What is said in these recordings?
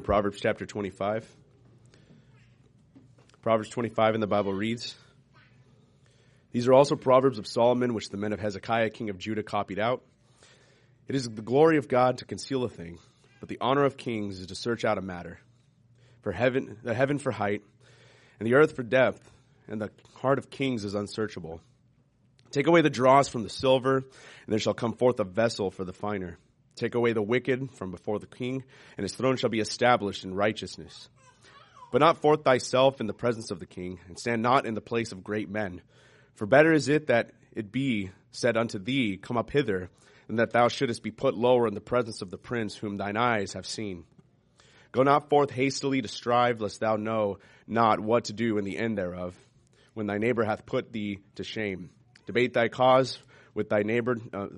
Proverbs chapter 25. Proverbs 25 in the Bible reads, "These are also Proverbs of Solomon, which the men of Hezekiah, king of Judah, copied out. It is the glory of God to conceal a thing, but the honor of kings is to search out a matter. For the heaven for height, and the earth for depth, and the heart of kings is unsearchable. Take away the dross from the silver, and there shall come forth a vessel for the finer. Take away the wicked from before the king, and his throne shall be established in righteousness. But not forth thyself in the presence of the king, and stand not in the place of great men. For better is it that it be said unto thee, Come up hither, than that thou shouldest be put lower in the presence of the prince whom thine eyes have seen. Go not forth hastily to strive, lest thou know not what to do in the end thereof, when thy neighbor hath put thee to shame. Debate thy cause with thy neighbor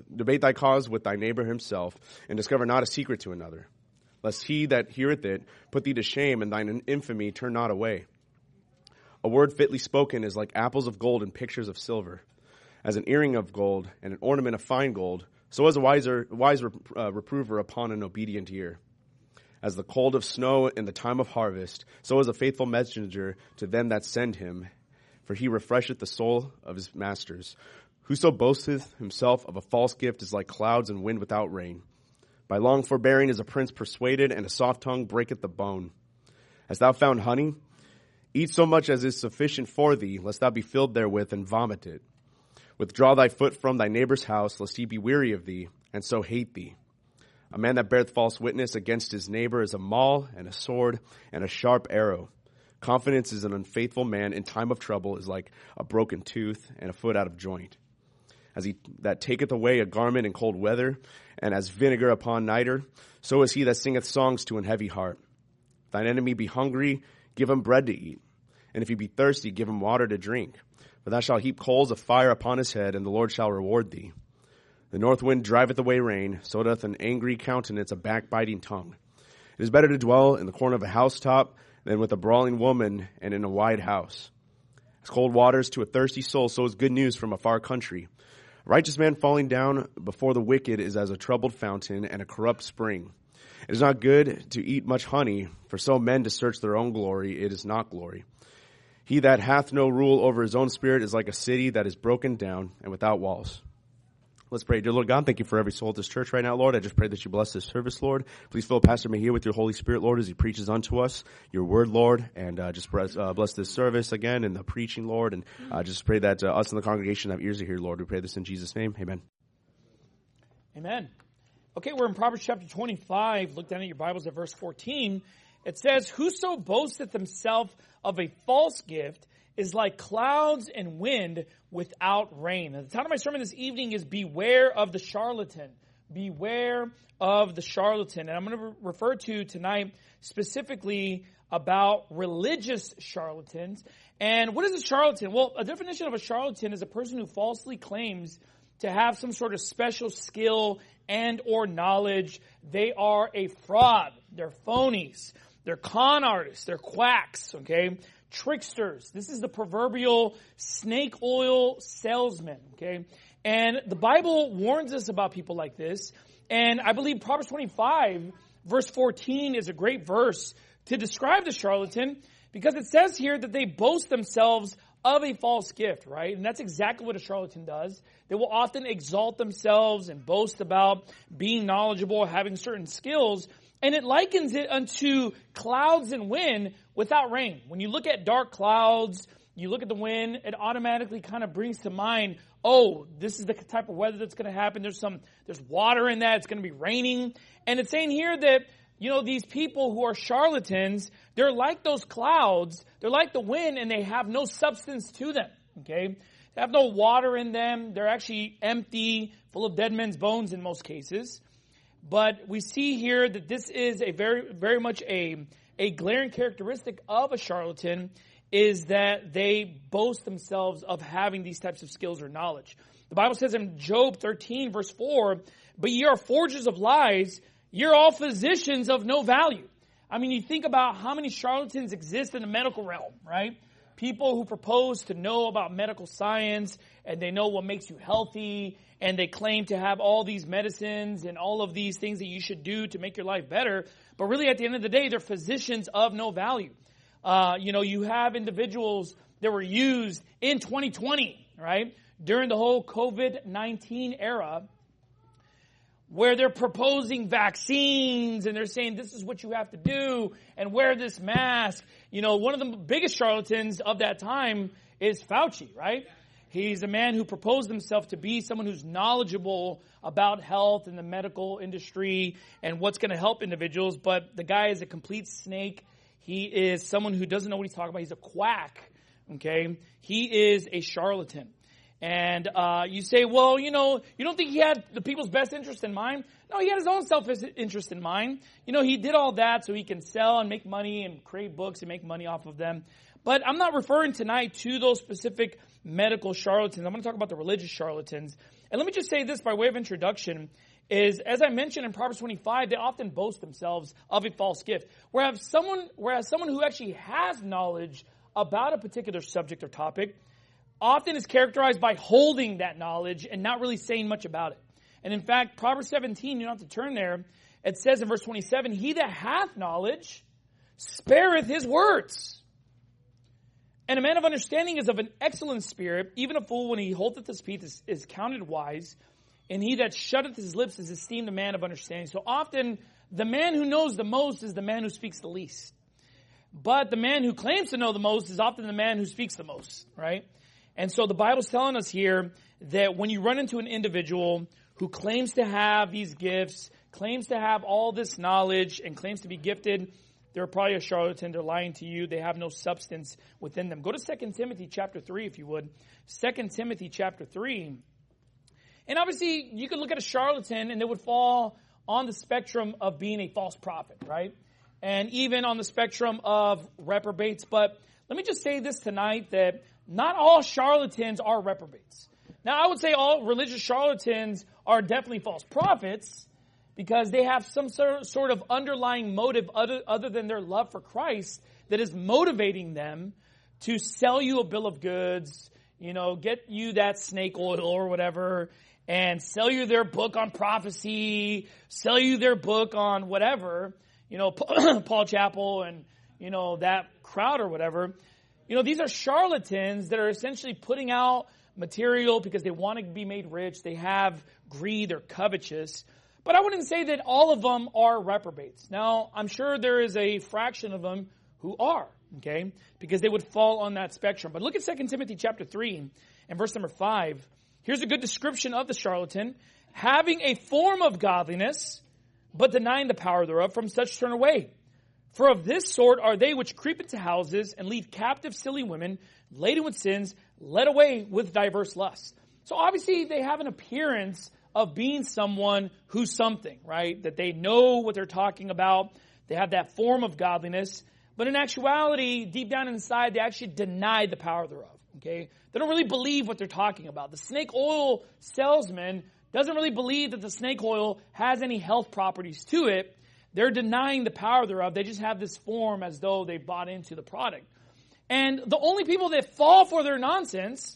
himself, and discover not a secret to another. Lest he that heareth it put thee to shame, and thine infamy turn not away. A word fitly spoken is like apples of gold and pictures of silver. As an earring of gold and an ornament of fine gold, so is a wise reprover upon an obedient ear. As the cold of snow in the time of harvest, so is a faithful messenger to them that send him, for he refresheth the soul of his masters. Whoso boasteth himself of a false gift is like clouds and wind without rain. By long forbearing is a prince persuaded, and a soft tongue breaketh the bone. Hast thou found honey? Eat so much as is sufficient for thee, lest thou be filled therewith and vomit it. Withdraw thy foot from thy neighbor's house, lest he be weary of thee, and so hate thee. A man that beareth false witness against his neighbor is a maul and a sword and a sharp arrow. Confidence is an unfaithful man in time of trouble is like a broken tooth and a foot out of joint. As he that taketh away a garment in cold weather, and as vinegar upon nitre, so is he that singeth songs to an heavy heart. If thine enemy be hungry, give him bread to eat, and if he be thirsty, give him water to drink. For thou shalt heap coals of fire upon his head, and the Lord shall reward thee. The north wind driveth away rain, so doth an angry countenance a backbiting tongue. It is better to dwell in the corner of a housetop than with a brawling woman and in a wide house. As cold waters to a thirsty soul, so is good news from a far country. A righteous man falling down before the wicked is as a troubled fountain and a corrupt spring. It is not good to eat much honey, for so men to search their own glory, it is not glory. He that hath no rule over his own spirit is like a city that is broken down and without walls. Let's pray. Dear Lord God, thank you for every soul at this church right now, Lord. I just pray that you bless this service, Lord. Please fill Pastor Mejia with your Holy Spirit, Lord, as he preaches unto us your word, Lord. And just bless this service again and the preaching, Lord. And just pray that us in the congregation have ears to hear, Lord. We pray this in Jesus' name. Amen. Amen. Okay, we're in Proverbs chapter 25. Look down at your Bibles at verse 14. It says, Whoso boasteth himself of a false gift is like clouds and wind without rain. And the title of my sermon this evening is Beware of the Charlatan. Beware of the charlatan. And I'm going to refer to tonight specifically about religious charlatans. And what is a charlatan? Well, a definition of a charlatan is a person who falsely claims to have some sort of special skill and or knowledge. They are a fraud. They're phonies. They're con artists. They're quacks, okay? Tricksters. This is the proverbial snake oil salesman, okay? And the Bible warns us about people like this. And I believe Proverbs 25, verse 14 is a great verse to describe the charlatan because it says here that they boast themselves of a false gift, right? And that's exactly what a charlatan does. They will often exalt themselves and boast about being knowledgeable, having certain skills, and it likens it unto clouds and wind without rain. When you look at dark clouds, you look at the wind, it automatically kind of brings to mind, oh, this is the type of weather that's going to happen. There's water in that. It's going to be raining. And it's saying here that, these people who are charlatans, they're like those clouds. They're like the wind, and they have no substance to them, okay? They have no water in them. They're actually empty, full of dead men's bones in most cases. But we see here that this is a very, very much a glaring characteristic of a charlatan is that they boast themselves of having these types of skills or knowledge. The Bible says in Job 13, verse 4, But ye are forgers of lies, you're all physicians of no value. I mean, you think about how many charlatans exist in the medical realm, right? People who propose to know about medical science, and they know what makes you healthy, and they claim to have all these medicines and all of these things that you should do to make your life better. But really, at the end of the day, they're physicians of no value. You have individuals that were used in 2020, right, during the whole COVID-19 era, where they're proposing vaccines and they're saying this is what you have to do and wear this mask. One of the biggest charlatans of that time is Fauci, right? He's a man who proposed himself to be someone who's knowledgeable about health and the medical industry and what's going to help individuals. But the guy is a complete snake. He is someone who doesn't know what he's talking about. He's a quack, okay? He is a charlatan. And you say, well, you don't think he had the people's best interest in mind? No, he had his own self-interest in mind. He did all that so he can sell and make money and create books and make money off of them. But I'm not referring tonight to those specific medical charlatans. I'm going to talk about the religious charlatans. And let me just say this by way of introduction is, as I mentioned in Proverbs 25, they often boast themselves of a false gift. Whereas someone who actually has knowledge about a particular subject or topic often is characterized by holding that knowledge and not really saying much about it. And in fact, Proverbs 17, you don't have to turn there, it says in verse 27, he that hath knowledge spareth his words. And a man of understanding is of an excellent spirit. Even a fool, when he holdeth his peace, is counted wise. And he that shutteth his lips is esteemed a man of understanding. So often, the man who knows the most is the man who speaks the least. But the man who claims to know the most is often the man who speaks the most, right? And so the Bible's telling us here that when you run into an individual who claims to have these gifts, claims to have all this knowledge, and claims to be gifted, they're probably a charlatan. They're lying to you. They have no substance within them. Go to 2 Timothy chapter 3, if you would. 2 Timothy chapter 3. And obviously, you could look at a charlatan, and it would fall on the spectrum of being a false prophet, right? And even on the spectrum of reprobates. But let me just say this tonight, that not all charlatans are reprobates. Now, I would say all religious charlatans are definitely false prophets, because they have some sort of underlying motive other than their love for Christ that is motivating them to sell you a bill of goods, get you that snake oil or whatever, and sell you their book on prophecy, sell you their book on whatever, Paul Chappell and, that crowd or whatever. These are charlatans that are essentially putting out material because they want to be made rich. They have greed or covetous. But I wouldn't say that all of them are reprobates. Now, I'm sure there is a fraction of them who are, okay, because they would fall on that spectrum. But look at 2 Timothy chapter 3 and verse number 5. Here's a good description of the charlatan. Having a form of godliness, but denying the power thereof, from such turn away. For of this sort are they which creep into houses and lead captive silly women, laden with sins, led away with diverse lusts. So obviously they have an appearance of being someone who's something, right? That they know what they're talking about. They have that form of godliness. But in actuality, deep down inside, they actually deny the power thereof, okay? They don't really believe what they're talking about. The snake oil salesman doesn't really believe that the snake oil has any health properties to it. They're denying the power thereof. They just have this form as though they bought into the product. And the only people that fall for their nonsense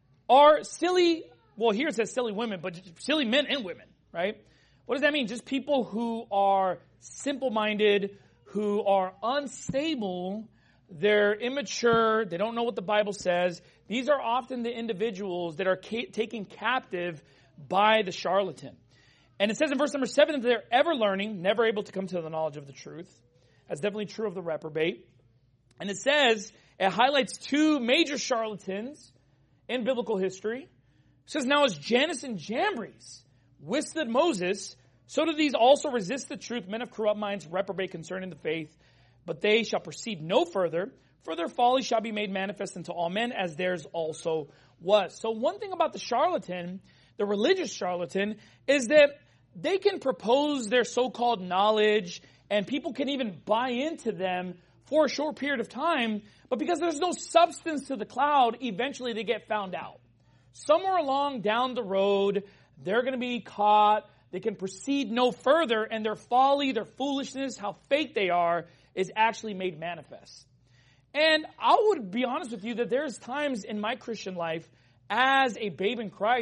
are silly, well, here it says silly women, but silly men and women, right? What does that mean? Just people who are simple-minded, who are unstable, they're immature, they don't know what the Bible says. These are often the individuals that are taken captive by the charlatan. And it says in verse number 7 that they're ever learning, never able to come to the knowledge of the truth. That's definitely true of the reprobate. And it says, it highlights two major charlatans in biblical history. It says, now as Jannes and Jambres withstood Moses, so do these also resist the truth, men of corrupt minds, reprobate concerning the faith. But they shall proceed no further, for their folly shall be made manifest unto all men, as theirs also was. So one thing about the charlatan, the religious charlatan, is that they can propose their so-called knowledge, and people can even buy into them for a short period of time, but because there's no substance to the cloud, eventually they get found out. Somewhere along down the road, they're going to be caught. They can proceed no further, and their folly, their foolishness, how fake they are, is actually made manifest. And I would be honest with you that there's times in my Christian life, as a babe in Christ,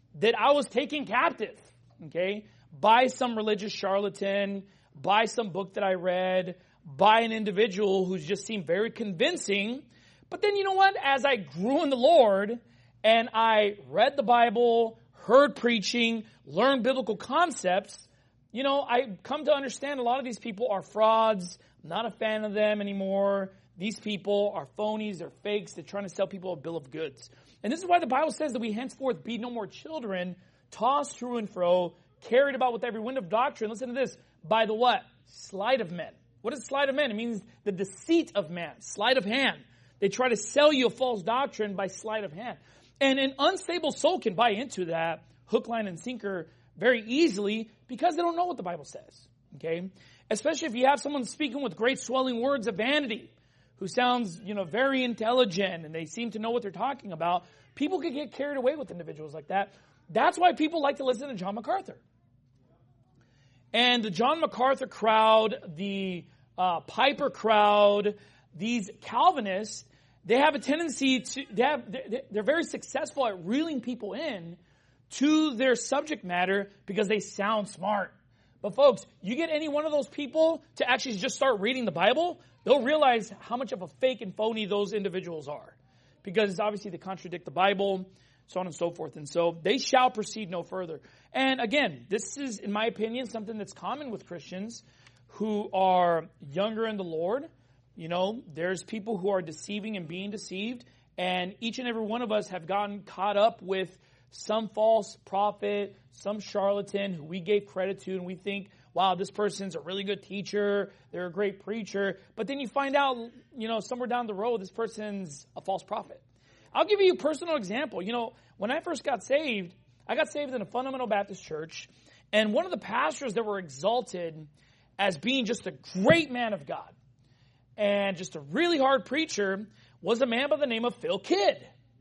that I was taken captive, okay, by some religious charlatan, by some book that I read, by an individual who just seemed very convincing. But then you know what? As I grew in the Lord and I read the Bible, heard preaching, learned biblical concepts, you know, I come to understand a lot of these people are frauds. I'm not a fan of them anymore. These people are phonies, they're fakes, they're trying to sell people a bill of goods. And this is why the Bible says that we henceforth be no more children, tossed to and fro, carried about with every wind of doctrine. Listen to this. By the what? Sleight of men. What is sleight of men? It means the deceit of man. Sleight of hand. They try to sell you a false doctrine by sleight of hand. And an unstable soul can buy into that hook, line, and sinker very easily because they don't know what the Bible says. Okay? Especially if you have someone speaking with great swelling words of vanity, who sounds, you know, very intelligent and they seem to know what they're talking about. People can get carried away with individuals like that. That's why people like to listen to John MacArthur. And the John MacArthur crowd, the Piper crowd, these Calvinists, they have a tendency to, they're very successful at reeling people in to their subject matter because they sound smart. But folks, you get any one of those people to actually just start reading the Bible, they'll realize how much of a fake and phony those individuals are. Because obviously they contradict the Bible, so on and so forth. And so they shall proceed no further. And again, this is, in my opinion, something that's common with Christians who are younger in the Lord. You know, there's people who are deceiving and being deceived. And each and every one of us have gotten caught up with some false prophet, some charlatan who we gave credit to, and we think, wow, this person's a really good teacher, they're a great preacher. But then you find out, you know, somewhere down the road, this person's a false prophet. I'll give you a personal example. You know, when I first got saved, I got saved in a fundamental Baptist church, and one of the pastors that were exalted as being just a great man of God and just a really hard preacher was a man by the name of Phil Kidd.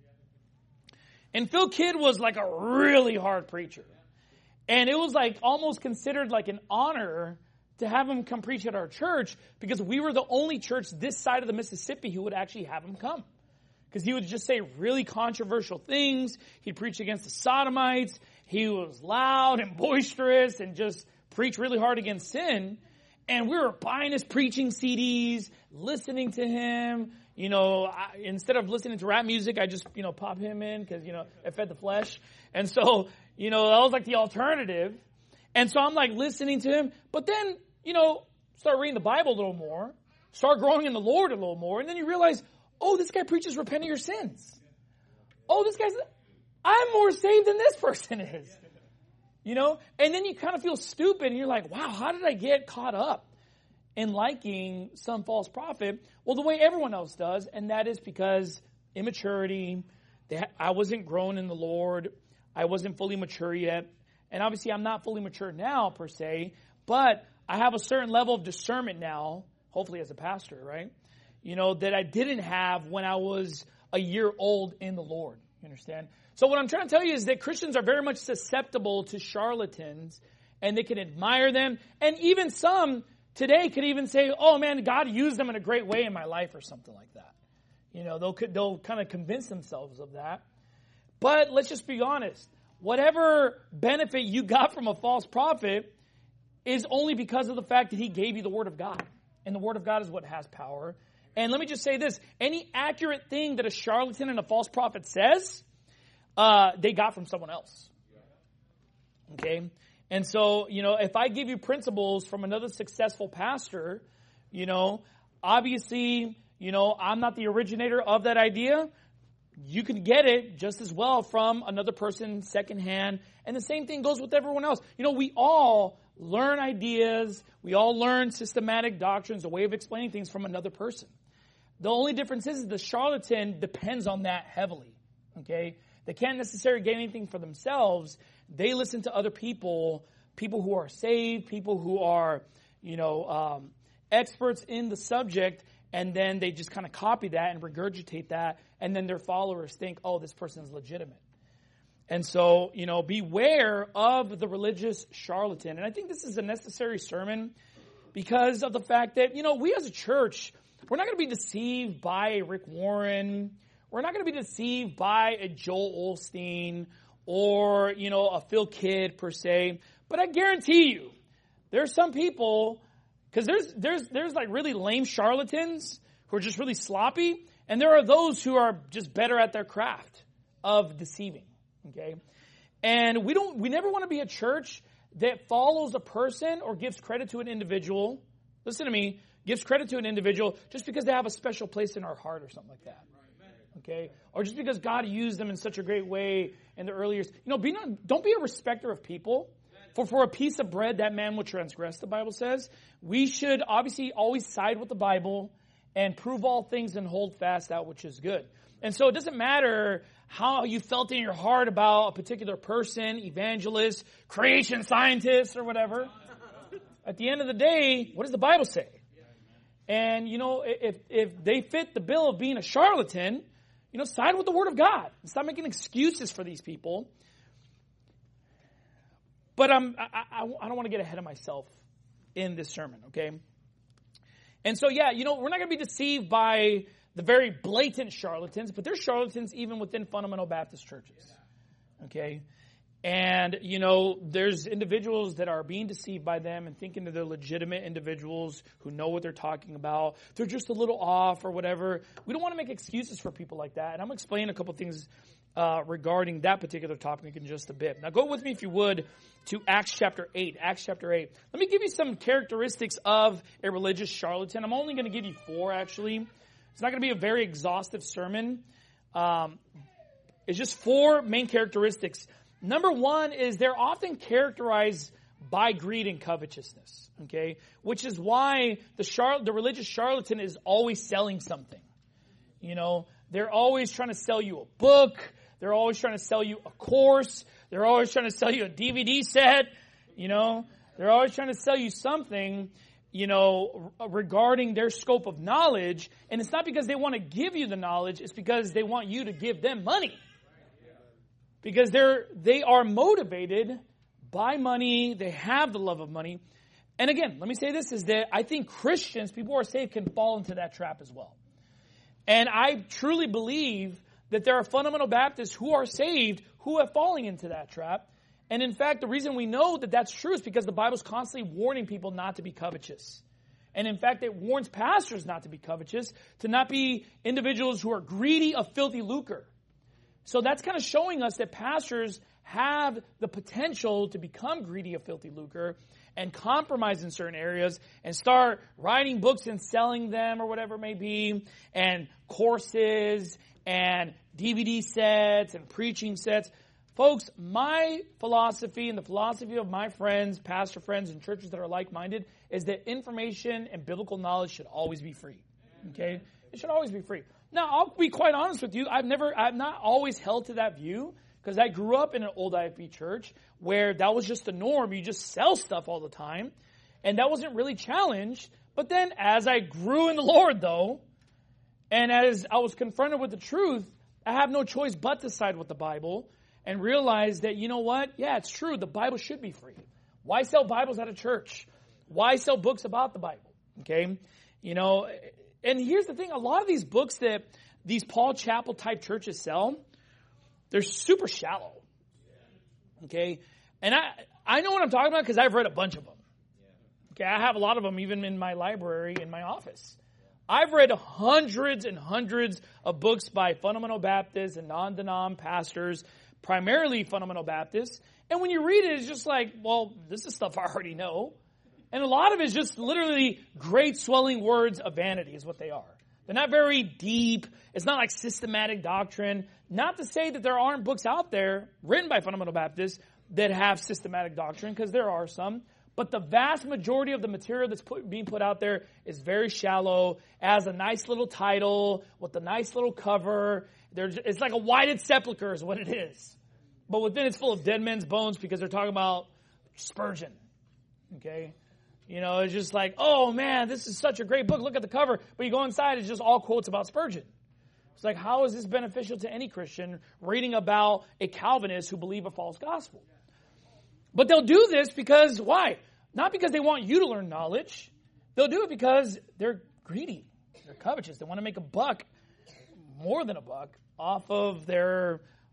And Phil Kidd was like a really hard preacher. And it was like almost considered like an honor to have him come preach at our church because we were the only church this side of the Mississippi who would actually have him come. Because he would just say really controversial things. He'd preach against the Sodomites. He was loud and boisterous and just preach really hard against sin. And we were buying his preaching CDs, listening to him. You know, instead of listening to rap music, I just, you know, pop him in because, you know, it fed the flesh. And so, you know, that was like the alternative. And so I'm like listening to him. But then, you know, start reading the Bible a little more. Start growing in the Lord a little more. And then you realize, oh, this guy preaches repent of your sins. Oh, I'm more saved than this person is. You know? And then you kind of feel stupid and you're like, wow, how did I get caught up in liking some false prophet? Well, the way everyone else does, and that is because immaturity, I wasn't grown in the Lord. I wasn't fully mature yet. And obviously I'm not fully mature now per se, but I have a certain level of discernment now, hopefully as a pastor, right? You know, that I didn't have when I was a year old in the Lord. You understand? So what I'm trying to tell you is that Christians are very much susceptible to charlatans, and they can admire them. And even some today could even say, oh man, God used them in a great way in my life or something like that. You know, they'll kind of convince themselves of that. But let's just be honest. Whatever benefit you got from a false prophet is only because of the fact that he gave you the Word of God. And the Word of God is what has power. And let me just say this. Any accurate thing that a charlatan and a false prophet says, they got from someone else. Okay? And so, you know, if I give you principles from another successful pastor, you know, obviously, you know, I'm not the originator of that idea. You can get it just as well from another person secondhand. And the same thing goes with everyone else. You know, we all learn ideas. We all learn systematic doctrines, a way of explaining things from another person. The only difference is the charlatan depends on that heavily. Okay? They can't necessarily get anything for themselves. They listen to other people who are saved, people who are, you know, experts in the subject, and then they just kind of copy that and regurgitate that, and then their followers think, oh, this person is legitimate. And so, you know, beware of the religious charlatan. And I think this is a necessary sermon because of the fact that, you know, we as a church, we're not going to be deceived by a Rick Warren. We're not going to be deceived by a Joel Osteen or, a Phil Kidd per se. But I guarantee you, there's some people, because there's like really lame charlatans who are just really sloppy, and there are those who are just better at their craft of deceiving. Okay? And we never want to be a church that follows a person or gives credit to an individual. Listen to me, gives credit to an individual just because they have a special place in our heart or something like that. Okay? Or just because God used them in such a great way in the early years. Don't be a respecter of people. For a piece of bread, that man will transgress, the Bible says. We should obviously always side with the Bible and prove all things and hold fast that which is good. And so it doesn't matter how you felt in your heart about a particular person, evangelist, creation scientist, or whatever. At the end of the day, what does the Bible say? And, if they fit the bill of being a charlatan, side with the Word of God. Stop making excuses for these people. But I don't want to get ahead of myself in this sermon, okay? And so, we're not going to be deceived by the very blatant charlatans, but there's charlatans even within fundamental Baptist churches, okay? And, there's individuals that are being deceived by them and thinking that they're legitimate individuals who know what they're talking about. They're just a little off or whatever. We don't want to make excuses for people like that. And I'm going to explain a couple things regarding that particular topic in just a bit. Now go with me, if you would, to Acts chapter 8. Acts chapter 8. Let me give you some characteristics of a religious charlatan. I'm only going to give you 4, actually. It's not going to be a very exhaustive sermon. It's just 4 main characteristics. Number 1 is they're often characterized by greed and covetousness, okay? Which is why the religious charlatan is always selling something. They're always trying to sell you a book. They're always trying to sell you a course. They're always trying to sell you a DVD set. They're always trying to sell you something, regarding their scope of knowledge. And it's not because they want to give you the knowledge. It's because they want you to give them money. Because they are motivated by money. They have the love of money. And again, let me say this, is that I think Christians, people who are saved, can fall into that trap as well. And I truly believe that there are fundamental Baptists who are saved who are falling into that trap. And in fact, the reason we know that that's true is because the Bible's constantly warning people not to be covetous. And in fact, it warns pastors not to be covetous, to not be individuals who are greedy of filthy lucre. So that's kind of showing us that pastors have the potential to become greedy of filthy lucre and compromise in certain areas and start writing books and selling them or whatever it may be, and courses and DVD sets and preaching sets. Folks, my philosophy and the philosophy of my friends, pastor friends, and churches that are like-minded is that information and biblical knowledge should always be free. Okay? It should always be free. Now, I'll be quite honest with you. I've not always held to that view, because I grew up in an old IFB church where that was just the norm. You just sell stuff all the time. And that wasn't really challenged. But then as I grew in the Lord, though, and as I was confronted with the truth, I have no choice but to side with the Bible and realize that, you know what? Yeah, it's true. The Bible should be free. Why sell Bibles at a church? Why sell books about the Bible? Okay? And here's the thing. A lot of these books that these Paul Chappell type churches sell, they're super shallow. Okay? And I know what I'm talking about because I've read a bunch of them. Okay? I have a lot of them even in my library, in my office. I've read hundreds and hundreds of books by fundamental Baptists and non-denom pastors, primarily fundamental Baptists. And when you read it, it's just like, well, this is stuff I already know. And a lot of it is just literally great swelling words of vanity is what they are. They're not very deep. It's not like systematic doctrine. Not to say that there aren't books out there written by fundamental Baptists that have systematic doctrine, because there are some. But the vast majority of the material that's being put out there is very shallow, has a nice little title with a nice little cover. It's like a whited sepulcher is what it is. But within it's full of dead men's bones because they're talking about Spurgeon. Okay? It's just like, oh man, this is such a great book. Look at the cover. But you go inside, it's just all quotes about Spurgeon. It's like, how is this beneficial to any Christian reading about a Calvinist who believe a false gospel? But they'll do this because, why? Not because they want you to learn knowledge. They'll do it because they're greedy. They're covetous. They want to make a buck, more than a buck, off of their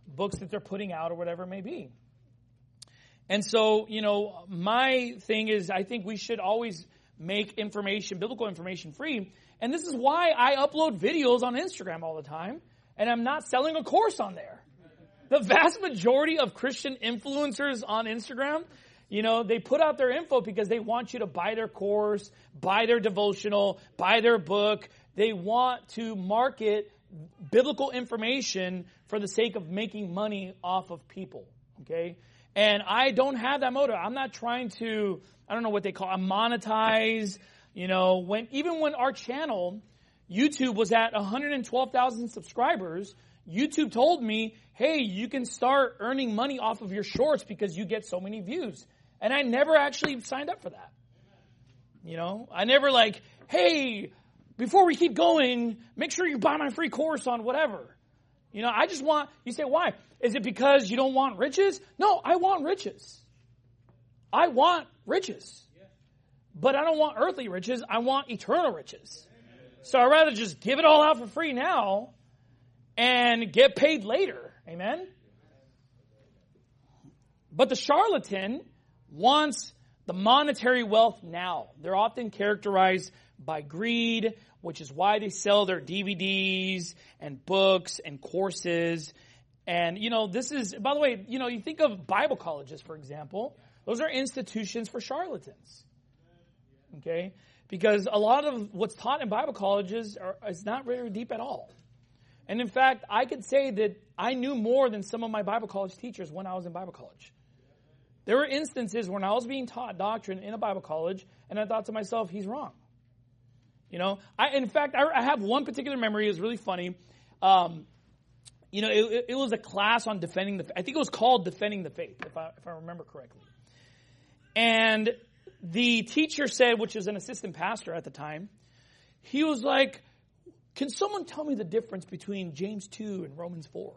books that they're putting out or whatever it may be. And so, my thing is I think we should always make biblical information free. And this is why I upload videos on Instagram all the time, and I'm not selling a course on there. The vast majority of Christian influencers on Instagram, they put out their info because they want you to buy their course, buy their devotional, buy their book. They want to market biblical information for the sake of making money off of people. Okay? And I don't have that motive. I'm not trying to, I don't know what they call it, monetize. When our channel, YouTube, was at 112,000 subscribers, YouTube told me, hey, you can start earning money off of your shorts because you get so many views. And I never actually signed up for that. I never hey, before we keep going, make sure you buy my free course on whatever. I just want, you say, why? Is it because you don't want riches? No, I want riches. I want riches. But I don't want earthly riches. I want eternal riches. So I'd rather just give it all out for free now and get paid later. Amen? But the charlatan wants the monetary wealth now. They're often characterized by greed, which is why they sell their DVDs and books and courses. And, this is, by the way, you think of Bible colleges, for example. Those are institutions for charlatans. Okay? Because a lot of what's taught in Bible colleges is not very deep at all. And in fact, I could say that I knew more than some of my Bible college teachers when I was in Bible college. There were instances when I was being taught doctrine in a Bible college, and I thought to myself, he's wrong. I have one particular memory. It was really funny. It was a class on defending I think it was called Defending the Faith, if I remember correctly. And the teacher said, which is an assistant pastor at the time, he was like, can someone tell me the difference between James 2 and Romans 4?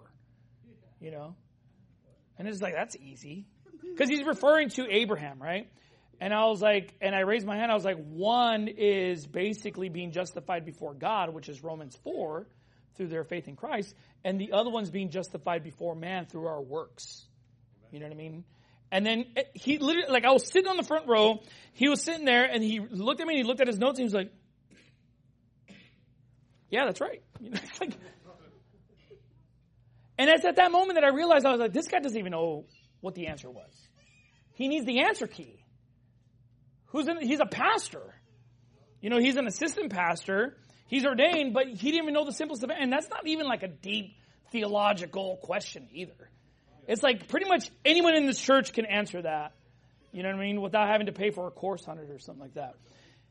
And it's like, that's easy. Because he's referring to Abraham, right? And I was like, and I raised my hand, I was like, one is basically being justified before God, which is Romans 4, through their faith in Christ. And the other one's being justified before man through our works. You know what I mean? And then he literally, I was sitting on the front row, he was sitting there, and he looked at me, and he looked at his notes, and he was like, yeah, that's right. And it's at that moment that I realized, I was like, this guy doesn't even know what the answer was. He needs the answer key. He's a pastor. He's an assistant pastor. He's ordained, but he didn't even know the simplest of it. And that's not even like a deep theological question either. It's like pretty much anyone in this church can answer that. You know what I mean? Without having to pay for a course on it or something like that.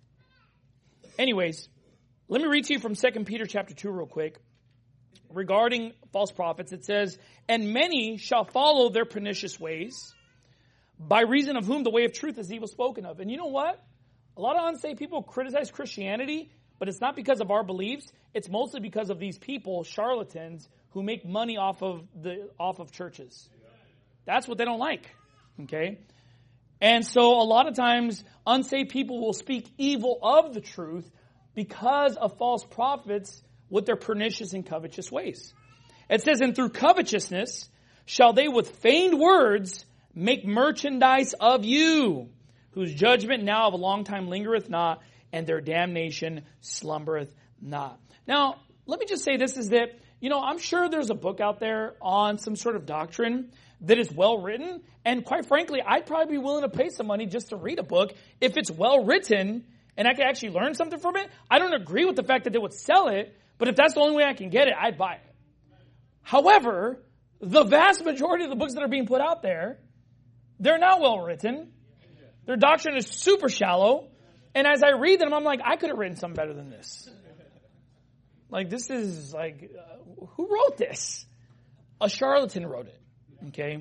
Anyways, let me read to you from 2 Peter chapter 2 real quick. Regarding false prophets, it says, and many shall follow their pernicious ways, by reason of whom the way of truth is evil spoken of. And you know what? A lot of unsaved people criticize Christianity, but it's not because of our beliefs. It's mostly because of these people, charlatans, who make money off of churches. That's what they don't like. Okay? And so a lot of times, unsaved people will speak evil of the truth because of false prophets with their pernicious and covetous ways. It says, and through covetousness shall they with feigned words make merchandise of you, whose judgment now of a long time lingereth not, and their damnation slumbereth not. Now, let me just say this is that, I'm sure there's a book out there on some sort of doctrine that is well written, and quite frankly, I'd probably be willing to pay some money just to read a book if it's well written and I can actually learn something from it. I don't agree with the fact that they would sell it, but if that's the only way I can get it, I'd buy it. However, the vast majority of the books that are being put out there, they're not well written. Their doctrine is super shallow. And as I read them, I'm like, I could have written something better than this. This is who wrote this? A charlatan wrote it. Okay.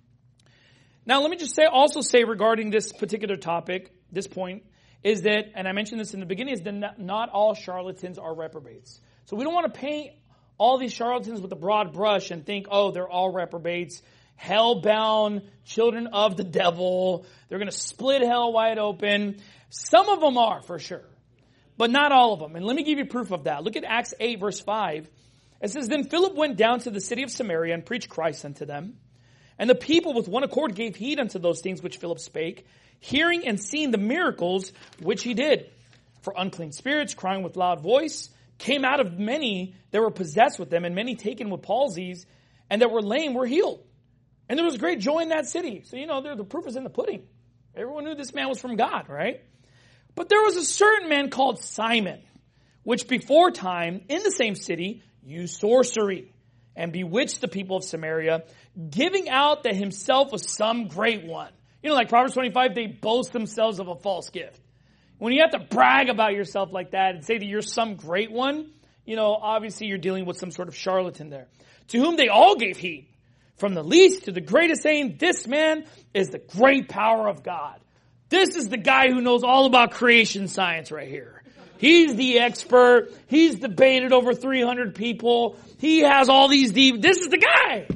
Now, let me just also say regarding this particular topic, this point, is that, and I mentioned this in the beginning, is that not all charlatans are reprobates. So we don't want to paint all these charlatans with a broad brush and think, oh, they're all reprobates, hell-bound, children of the devil. They're going to split hell wide open. Some of them are, for sure, but not all of them. And let me give you proof of that. Look at Acts 8, verse 5. It says, Then Philip went down to the city of Samaria and preached Christ unto them. And the people with one accord gave heed unto those things which Philip spake, hearing and seeing the miracles which he did. For unclean spirits, crying with loud voice, came out of many that were possessed with them, and many taken with palsies, and that were lame were healed. And there was great joy in that city. So, the proof is in the pudding. Everyone knew this man was from God, right? But there was a certain man called Simon, which before time, in the same city, used sorcery, and bewitched the people of Samaria, giving out that himself was some great one. Like Proverbs 25, they boast themselves of a false gift. When you have to brag about yourself like that and say that you're some great one, obviously you're dealing with some sort of charlatan there. To whom they all gave heed, from the least to the greatest, saying, This man is the great power of God. This is the guy who knows all about creation science right here. He's the expert. He's debated over 300 people. He has all these this is the guy.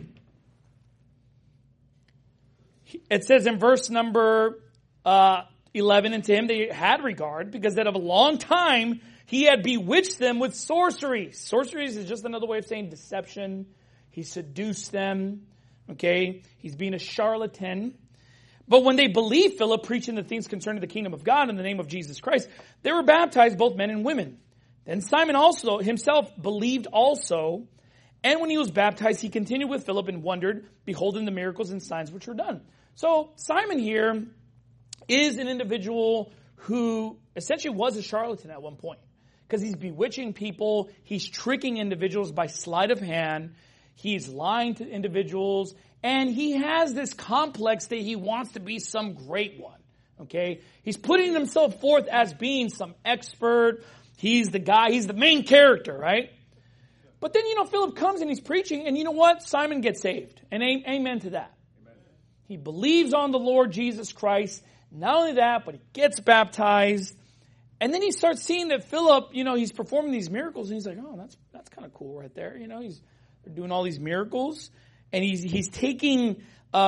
It says in verse number 11, and to him they had regard, because that of a long time he had bewitched them with sorcery. Sorcery is just another way of saying deception. He seduced them. Okay? He's being a charlatan. But when they believed Philip preaching the things concerning the kingdom of God in the name of Jesus Christ, they were baptized, both men and women. Then Simon also himself believed also. And when he was baptized, he continued with Philip and wondered, beholding the miracles and signs which were done. So Simon here is an individual who essentially was a charlatan at one point, because he's bewitching people. He's tricking individuals by sleight of hand. He's lying to individuals. And he has this complex that he wants to be some great one. Okay? He's putting himself forth as being some expert. He's the guy. He's the main character, right? But then, Philip comes and he's preaching, and you know what? Simon gets saved. And amen to that. Amen. He believes on the Lord Jesus Christ. Not only that, but he gets baptized. And then he starts seeing that Philip, he's performing these miracles, and he's like, oh, that's kind of cool right there. They're doing all these miracles, and he's taking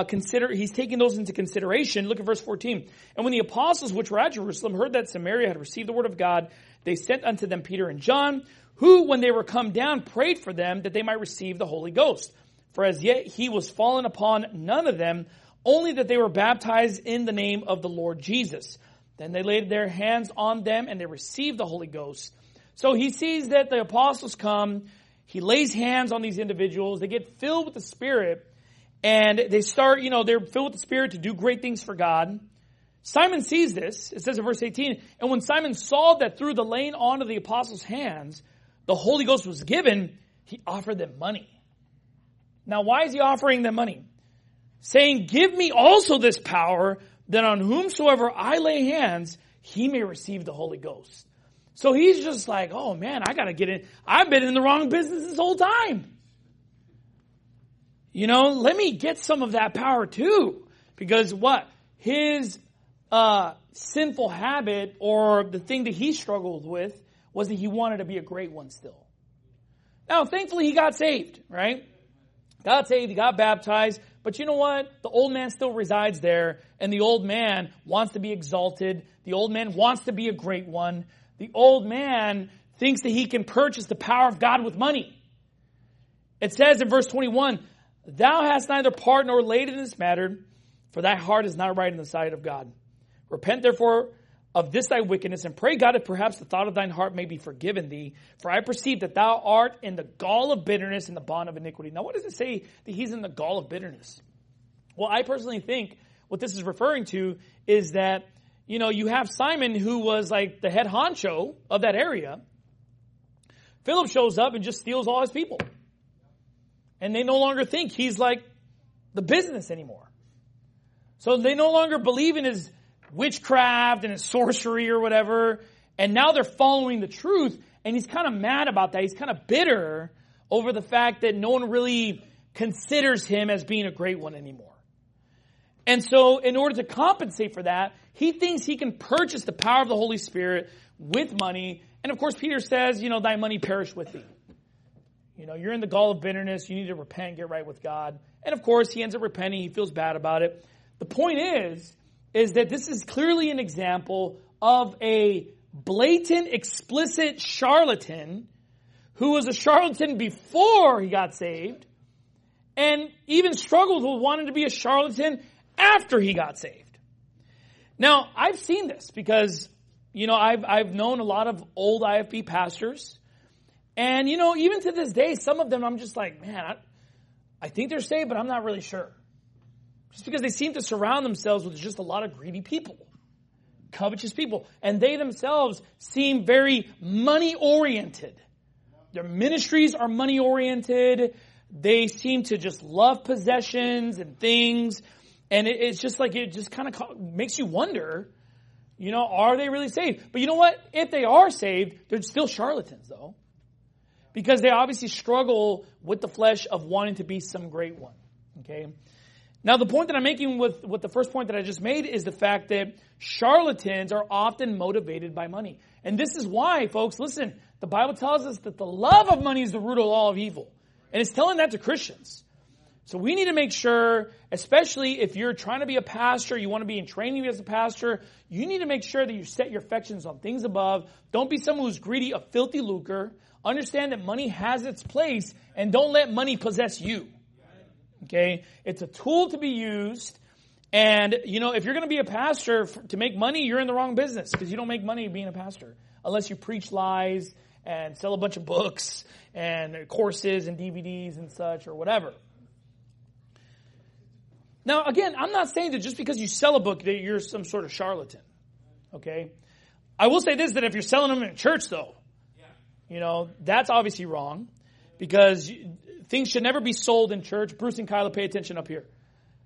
those into consideration. Look at verse 14. And when the apostles which were at Jerusalem heard that Samaria had received the word of God, they sent unto them Peter and John, who, when they were come down, prayed for them that they might receive the Holy Ghost. For as yet he was fallen upon none of them, only that they were baptized in the name of the Lord Jesus. Then they laid their hands on them, and they received the Holy Ghost. So he sees that the apostles come. He lays hands on these individuals. They get filled with the Spirit, and they start, they're filled with the Spirit to do great things for God. Simon sees this. It says in verse 18, and when Simon saw that through the laying on of the apostles' hands, the Holy Ghost was given, he offered them money. Now, why is he offering them money? Saying, give me also this power, that on whomsoever I lay hands, he may receive the Holy Ghost. So he's just like, oh man, I got to get in. I've been in the wrong business this whole time. Let me get some of that power too. Because what? His sinful habit, or the thing that he struggled with, was that he wanted to be a great one still. Now, thankfully, he got saved, right? Got saved, he got baptized. But you know what? The old man still resides there, and the old man wants to be exalted. The old man wants to be a great one. The old man thinks that he can purchase the power of God with money. It says in verse 21, Thou hast neither part nor laid in this matter, for thy heart is not right in the sight of God. Repent therefore of this thy wickedness, and pray God that perhaps the thought of thine heart may be forgiven thee. For I perceive that thou art in the gall of bitterness and the bond of iniquity. Now, what does it say that he's in the gall of bitterness? Well, I personally think what this is referring to is that, you have Simon, who was like the head honcho of that area. Philip shows up and just steals all his people. And they no longer think he's like the business anymore. So they no longer believe in his witchcraft and his sorcery or whatever. And now they're following the truth. And he's kind of mad about that. He's kind of bitter over the fact that no one really considers him as being a great one anymore. And so in order to compensate for that, he thinks he can purchase the power of the Holy Spirit with money. And of course, Peter says, thy money perish with thee. You're in the gall of bitterness. You need to repent, get right with God. And of course, he ends up repenting. He feels bad about it. The point is that this is clearly an example of a blatant, explicit charlatan who was a charlatan before he got saved, and even struggled with wanting to be a charlatan after he got saved. Now, I've seen this because, I've known a lot of old IFB pastors, and, even to this day, some of them I'm just like, man, I think they're saved, but I'm not really sure. Just because they seem to surround themselves with just a lot of greedy people, covetous people, and they themselves seem very money-oriented. Their ministries are money-oriented. They seem to just love possessions and things. And it's just like, it just kind of makes you wonder, are they really saved? But you know what? If they are saved, they're still charlatans, though. Because they obviously struggle with the flesh of wanting to be some great one. Okay? Now, the point that I'm making with the first point that I just made is the fact that charlatans are often motivated by money. And this is why, folks, listen, the Bible tells us that the love of money is the root of all of evil. And it's telling that to Christians. So we need to make sure, especially if you're trying to be a pastor, you want to be in training as a pastor, you need to make sure that you set your affections on things above. Don't be someone who's greedy, a filthy lucre. Understand that money has its place, and don't let money possess you. Okay? It's a tool to be used. And, if you're going to be a pastor to make money, you're in the wrong business, because you don't make money being a pastor unless you preach lies and sell a bunch of books and courses and DVDs and such or whatever. Now, again, I'm not saying that just because you sell a book that you're some sort of charlatan. Okay? I will say this, that if you're selling them in church, though, that's obviously wrong, because things should never be sold in church. Bruce and Kyla, pay attention up here.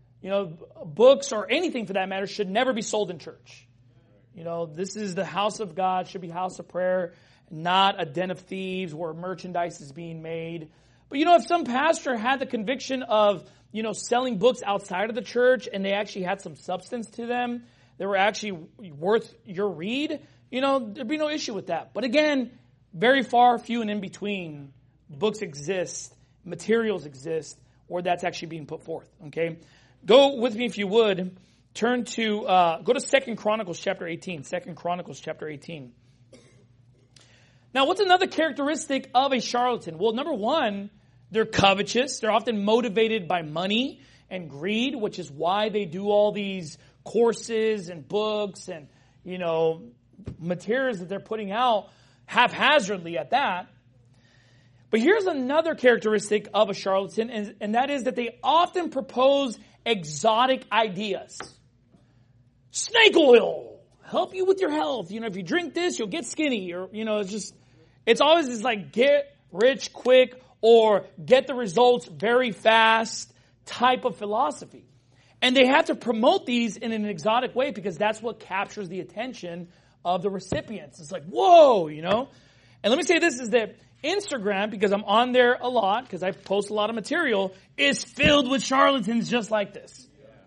Books or anything for that matter should never be sold in church. This is the house of God, should be house of prayer, not a den of thieves where merchandise is being made. But if some pastor had the conviction of, selling books outside of the church and they actually had some substance to them, they were actually worth your read, there'd be no issue with that. But again, very far, few and in between books exist, materials exist where that's actually being put forth. Okay? Go with me if you would. Turn to, go to 2 Chronicles chapter 18. 2 Chronicles chapter 18. Now, what's another characteristic of a charlatan? Well, number one, they're covetous. They're often motivated by money and greed, which is why they do all these courses and books and, materials that they're putting out haphazardly at that. But here's another characteristic of a charlatan, and that is that they often propose exotic ideas. Snake oil, help you with your health. If you drink this, you'll get skinny. Or, it's always this like get rich quick or get the results very fast type of philosophy. And they have to promote these in an exotic way because that's what captures the attention of the recipients. It's like, whoa, And let me say this is that Instagram, because I'm on there a lot, because I post a lot of material, is filled with charlatans just like this.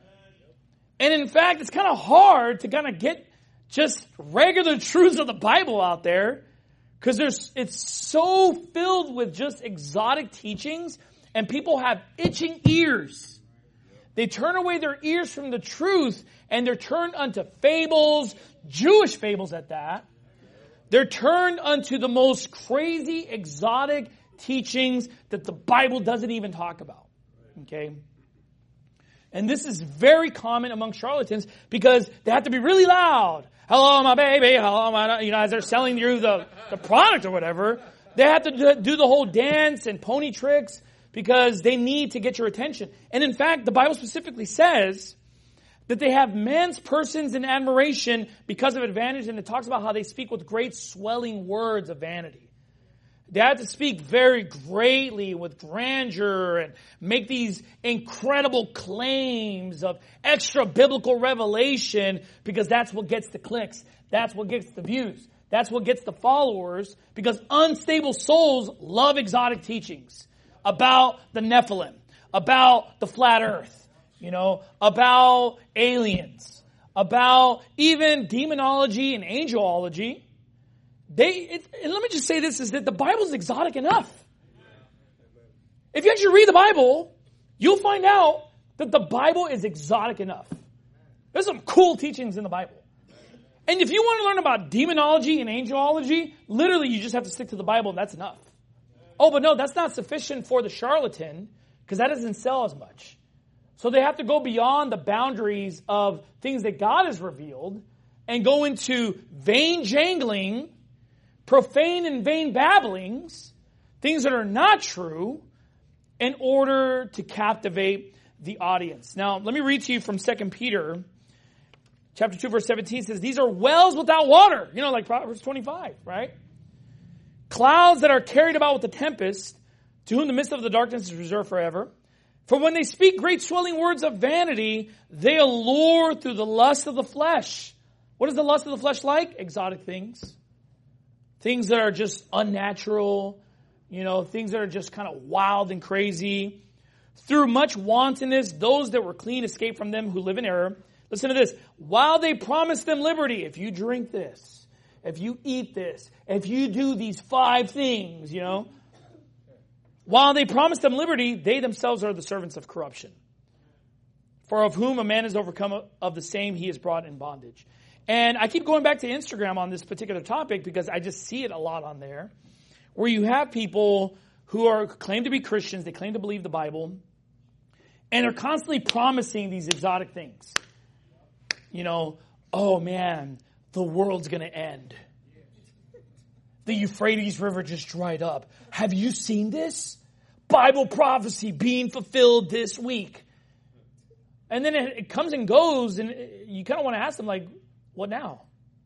And in fact, it's kind of hard to kind of get just regular truths of the Bible out there, because it's so filled with just exotic teachings, and people have itching ears. They turn away their ears from the truth, and they're turned unto fables, Jewish fables at that. They're turned unto the most crazy, exotic teachings that the Bible doesn't even talk about. Okay? And this is very common among charlatans because they have to be really loud. Hello, my baby. Hello, my, as they're selling you the product or whatever. They have to do the whole dance and pony tricks because they need to get your attention. And in fact, the Bible specifically says that they have men's persons in admiration because of advantage, and it talks about how they speak with great swelling words of vanity. They have to speak very greatly with grandeur and make these incredible claims of extra biblical revelation because that's what gets the clicks. That's what gets the views. That's what gets the followers, because unstable souls love exotic teachings about the Nephilim, about the flat earth. About aliens, about even demonology and angelology. And let me just say this, is that the Bible's exotic enough. If you actually read the Bible, you'll find out that the Bible is exotic enough. There's some cool teachings in the Bible. And if you want to learn about demonology and angelology, literally you just have to stick to the Bible and that's enough. Oh, but no, that's not sufficient for the charlatan because that doesn't sell as much. So they have to go beyond the boundaries of things that God has revealed and go into vain jangling, profane and vain babblings, things that are not true, in order to captivate the audience. Now, let me read to you from 2 Peter chapter 2, verse 17 says, these are wells without water. You know, like Proverbs 25, right? Clouds that are carried about with the tempest, to whom the midst of the darkness is reserved forever. For when they speak great swelling words of vanity, they allure through the lust of the flesh. What is the lust of the flesh like? Exotic things. Things that are just unnatural. You know, things that are just kind of wild and crazy. Through much wantonness, those that were clean escape from them who live in error. Listen to this. While they promise them liberty, if you drink this, if you eat this, if you do these 5 things, you know. While they promise them liberty, they themselves are the servants of corruption. For of whom a man is overcome, of the same he is brought in bondage. And I keep going back to Instagram on this particular topic because I just see it a lot on there. Where you have people who claim to be Christians, they claim to believe the Bible, and are constantly promising these exotic things. You know, oh man, the world's going to end. The Euphrates River just dried up. Have you seen this? Bible prophecy being fulfilled this week. And then it comes and goes, and you kind of want to ask them, like, what now?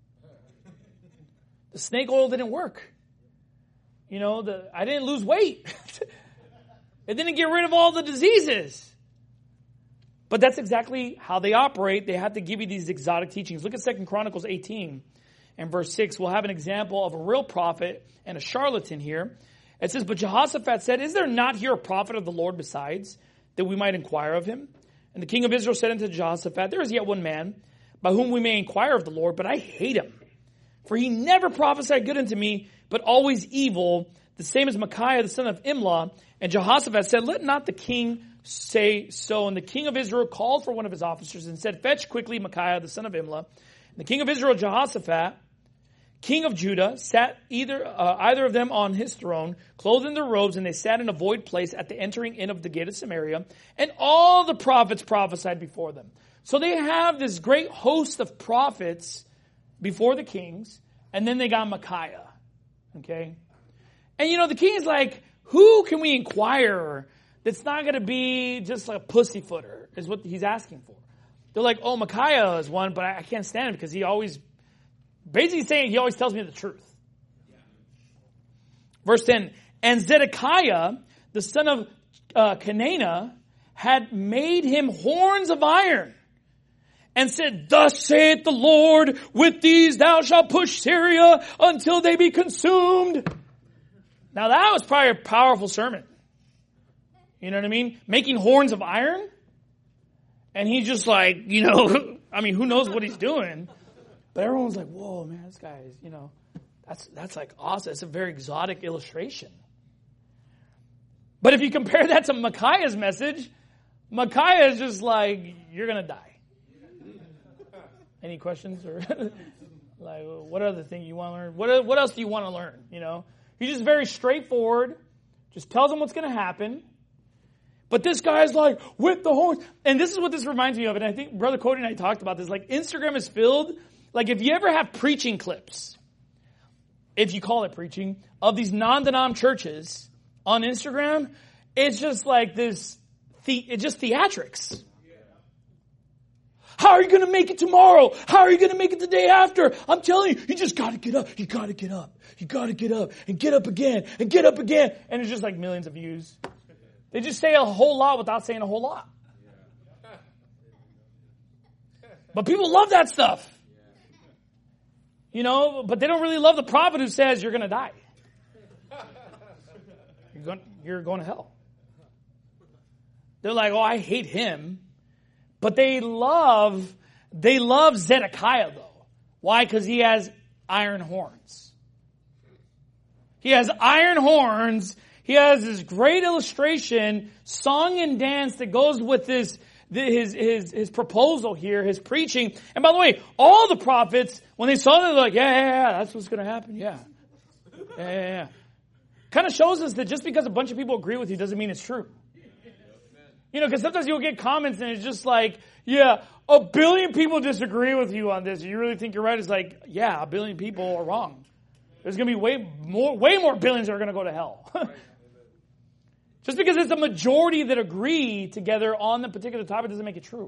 The snake oil didn't work. You know, I didn't lose weight. It didn't get rid of all the diseases. But that's exactly how they operate. They have to give you these exotic teachings. Look at 2 Chronicles 18 and verse 6. We'll have an example of a real prophet and a charlatan here. It says, but Jehoshaphat said, is there not here a prophet of the Lord besides, that we might inquire of him? And the king of Israel said unto Jehoshaphat, there is yet one man by whom we may inquire of the Lord, but I hate him. For he never prophesied good unto me, but always evil, the same as Micaiah the son of Imlah. And Jehoshaphat said, let not the king say so. And the king of Israel called for one of his officers and said, fetch quickly Micaiah the son of Imlah. And the king of Israel, Jehoshaphat, king of Judah, sat either of them on his throne, clothed in their robes, and they sat in a void place at the entering in of the gate of Samaria. And all the prophets prophesied before them. So they have this great host of prophets before the kings, and then they got Micaiah. Okay? And you know, the king is like, who can we inquire that's not going to be just like a pussyfooter, is what he's asking for. They're like, oh, Micaiah is one, but I can't stand him because he always, basically saying he always tells me the truth. Verse 10, and Zedekiah, the son of Kenana, had made him horns of iron, and said, thus saith the Lord, with these thou shalt push Syria until they be consumed. Now that was probably a powerful sermon. You know what I mean? Making horns of iron. And he's just like, you know, I mean, who knows what he's doing? But everyone's like, whoa, man, this guy is, you know, that's like awesome. It's a very exotic illustration. But if you compare that to Micaiah's message, Micaiah is just like, you're going to die. Any questions? Or like, what other thing you want to learn? What else do you want to learn? You know, he's just very straightforward. Just tells them what's going to happen. But this guy's like, with the horns. And this is what this reminds me of. And I think Brother Cody and I talked about this. Like, Instagram is filled. Like, if you ever have preaching clips, if you call it preaching, of these non-denom churches on Instagram, it's just like this, it's just theatrics. How are you going to make it tomorrow? How are you going to make it the day after? I'm telling you, you just got to get up. You got to get up. You got to get up and get up again and get up again. And it's just like millions of views. They just say a whole lot without saying a whole lot. But people love that stuff. You know, but they don't really love the prophet who says you're going to die. You're going to hell. They're like, oh, I hate him. But they love Zedekiah though. Why? Because he has iron horns. He has iron horns. He has this great illustration, song and dance that goes with his proposal here, his preaching. And by the way, all the prophets, when they saw that, they're like, yeah, that's what's going to happen. Yeah. kind of shows us that just because a bunch of people agree with you doesn't mean it's true. You know, because sometimes you'll get comments and it's just like, yeah, 1 billion people disagree with you on this. You really think you're right? It's like, yeah, 1 billion people are wrong. There's going to be way more billions that are going to go to hell. Just because it's a majority that agree together on the particular topic doesn't make it true.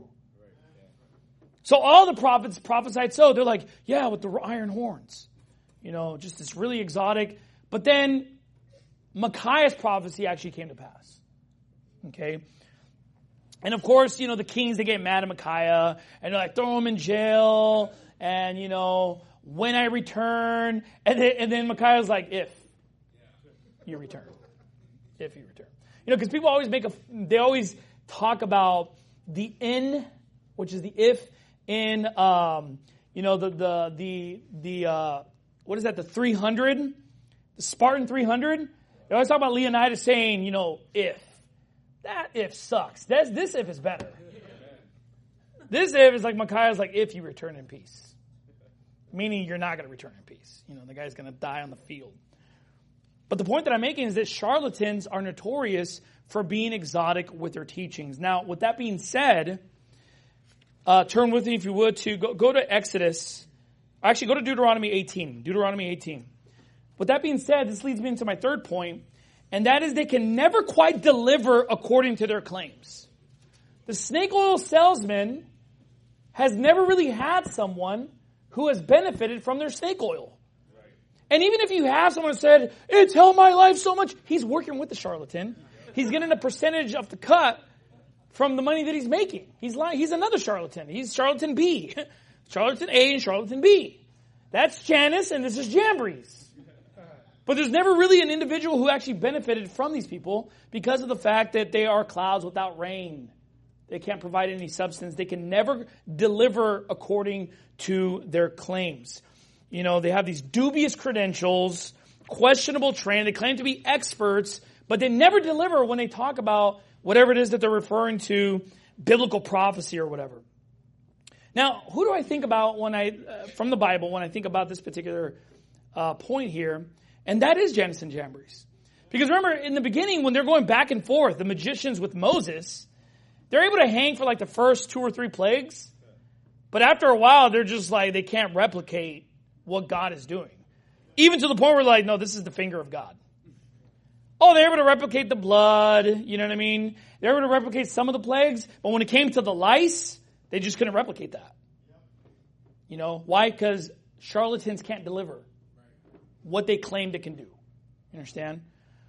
So all the prophets prophesied so. They're like, yeah, with the iron horns. You know, just this really exotic. But then Micaiah's prophecy actually came to pass. Okay? And of course, you know, the kings, they get mad at Micaiah and they're like, throw him in jail. And, you know, when I return. And then Micaiah's like, if you return. If you return. You know, because people always they always talk about the in, which is the if in, you know, the what is that, the 300? The Spartan 300? They always talk about Leonidas saying, you know, if. That if sucks. This if is better. This if is like Micaiah's like, if you return in peace. Meaning you're not going to return in peace. You know, the guy's going to die on the field. But the point that I'm making is that charlatans are notorious for being exotic with their teachings. Now, with that being said, turn with me, if you would, to go to Exodus. Actually, go to Deuteronomy 18. Deuteronomy 18. With that being said, this leads me into my third point. And that is they can never quite deliver according to their claims. The snake oil salesman has never really had someone who has benefited from their snake oil. Right. And even if you have someone who said, it's helped my life so much, he's working with the charlatan. He's getting a percentage of the cut from the money that he's making. He's another charlatan. He's charlatan B. Charlatan A and charlatan B. That's Janus and this is Jambres. But there's never really an individual who actually benefited from these people because of the fact that they are clouds without rain. They can't provide any substance. They can never deliver according to their claims. You know, they have these dubious credentials, questionable training. They claim to be experts, but they never deliver when they talk about whatever it is that they're referring to, biblical prophecy or whatever. Now, who do I think about from the Bible when I think about this particular point here? And that is Janus and Jambres. Because remember, in the beginning, when they're going back and forth, the magicians with Moses, they're able to hang for like the first 2 or 3 plagues. But after a while, they're just like, they can't replicate what God is doing. Even to the point where like, no, this is the finger of God. Oh, they're able to replicate the blood. You know what I mean? They're able to replicate some of the plagues. But when it came to the lice, they just couldn't replicate that. You know, why? Because charlatans can't deliver what they claim they can do. You understand?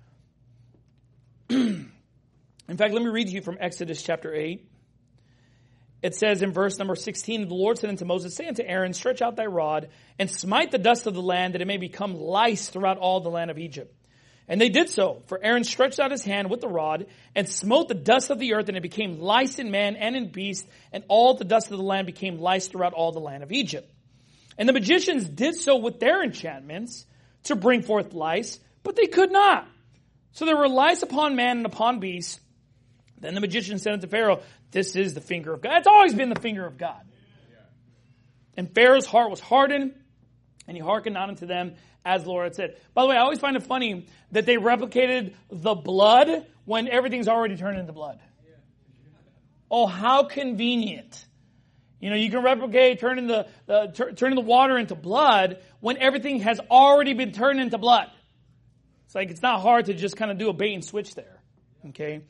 In fact, let me read to you from Exodus chapter 8. It says in verse number 16, the Lord said unto Moses, say unto Aaron, stretch out thy rod and smite the dust of the land, that it may become lice throughout all the land of Egypt. And they did so, for Aaron stretched out his hand with the rod and smote the dust of the earth, and it became lice in man and in beast, and all the dust of the land became lice throughout all the land of Egypt. And the magicians did so with their enchantments to bring forth lice, but they could not. So there were lice upon man and upon beast. Then the magician said unto Pharaoh, this is the finger of God. It's always been the finger of God. And Pharaoh's heart was hardened, and he hearkened not unto them, as the Lord had said. By the way, I always find it funny that they replicated the blood when everything's already turned into blood. Oh, how convenient. You know, you can replicate turning the water into blood when everything has already been turned into blood. It's like it's not hard to just kind of do a bait and switch there. Okay?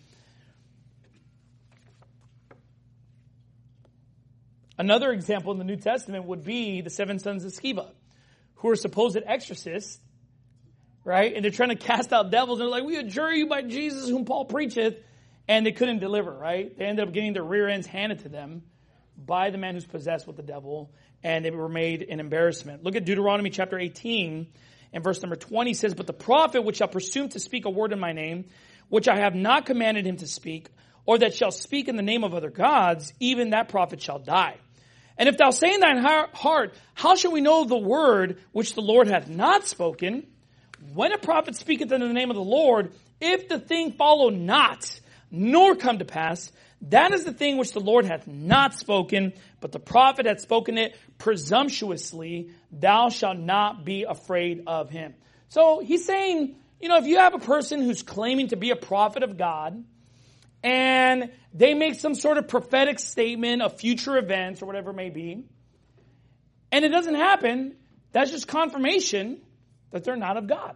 Another example in the New Testament would be the 7 sons of Sceva, who are supposed exorcists, right? And they're trying to cast out devils. And they're like, we adjure you by Jesus whom Paul preacheth. And they couldn't deliver, right? They ended up getting their rear ends handed to them by the man who's possessed with the devil, and they were made an embarrassment. Look at Deuteronomy chapter 18, and verse number 20 says, but the prophet which shall presume to speak a word in my name, which I have not commanded him to speak, or that shall speak in the name of other gods, even that prophet shall die. And if thou say in thine heart, how shall we know the word which the Lord hath not spoken? When a prophet speaketh in the name of the Lord, if the thing follow not, nor come to pass, that is the thing which the Lord hath not spoken, but the prophet hath spoken it presumptuously. Thou shalt not be afraid of him. So he's saying, if you have a person who's claiming to be a prophet of God, and they make some sort of prophetic statement of future events or whatever it may be, and it doesn't happen, that's just confirmation that they're not of God.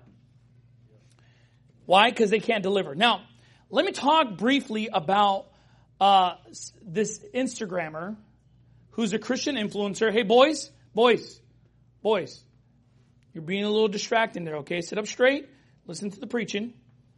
Why? Because they can't deliver. Now, let me talk briefly about this Instagrammer who's a Christian influencer. Hey, boys, you're being a little distracting there, okay? Sit up straight. Listen to the preaching.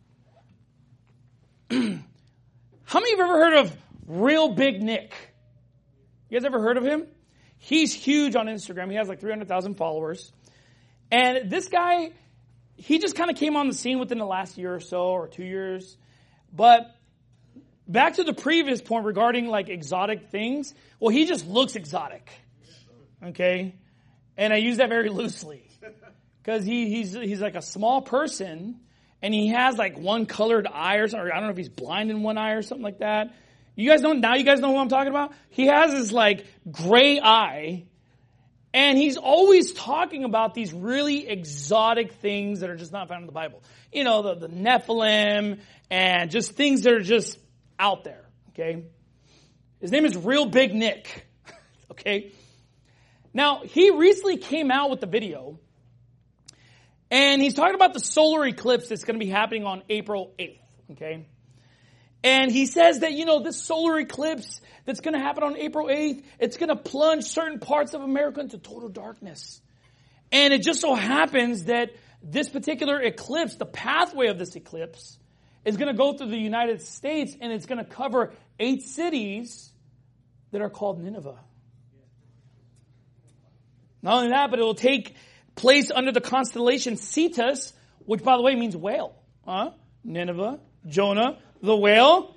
How many of you have ever heard of Real Big Nick? You guys ever heard of him? He's huge on Instagram. He has like 300,000 followers. And this guy, he just kind of came on the scene within the last year or so, or 2 years. But back to the previous point regarding like exotic things, well, he just looks exotic. Okay? And I use that very loosely. Because he's like a small person, and he has like one colored eye or something. Or I don't know if he's blind in one eye or something like that. You guys know what I'm talking about? He has this like gray eye, and he's always talking about these really exotic things that are just not found in the Bible. The Nephilim, and just things that are just out there, okay? His name is Real Big Nick, okay? Now, he recently came out with the video, and he's talking about the solar eclipse that's going to be happening on April 8th, okay? And he says that, this solar eclipse that's going to happen on April 8th, it's going to plunge certain parts of America into total darkness. And it just so happens that this particular eclipse, the pathway of this eclipse, is going to go through the United States, and it's going to cover 8 cities that are called Nineveh. Not only that, but it will take place under the constellation Cetus, which, by the way, means whale. Nineveh, Jonah, the whale.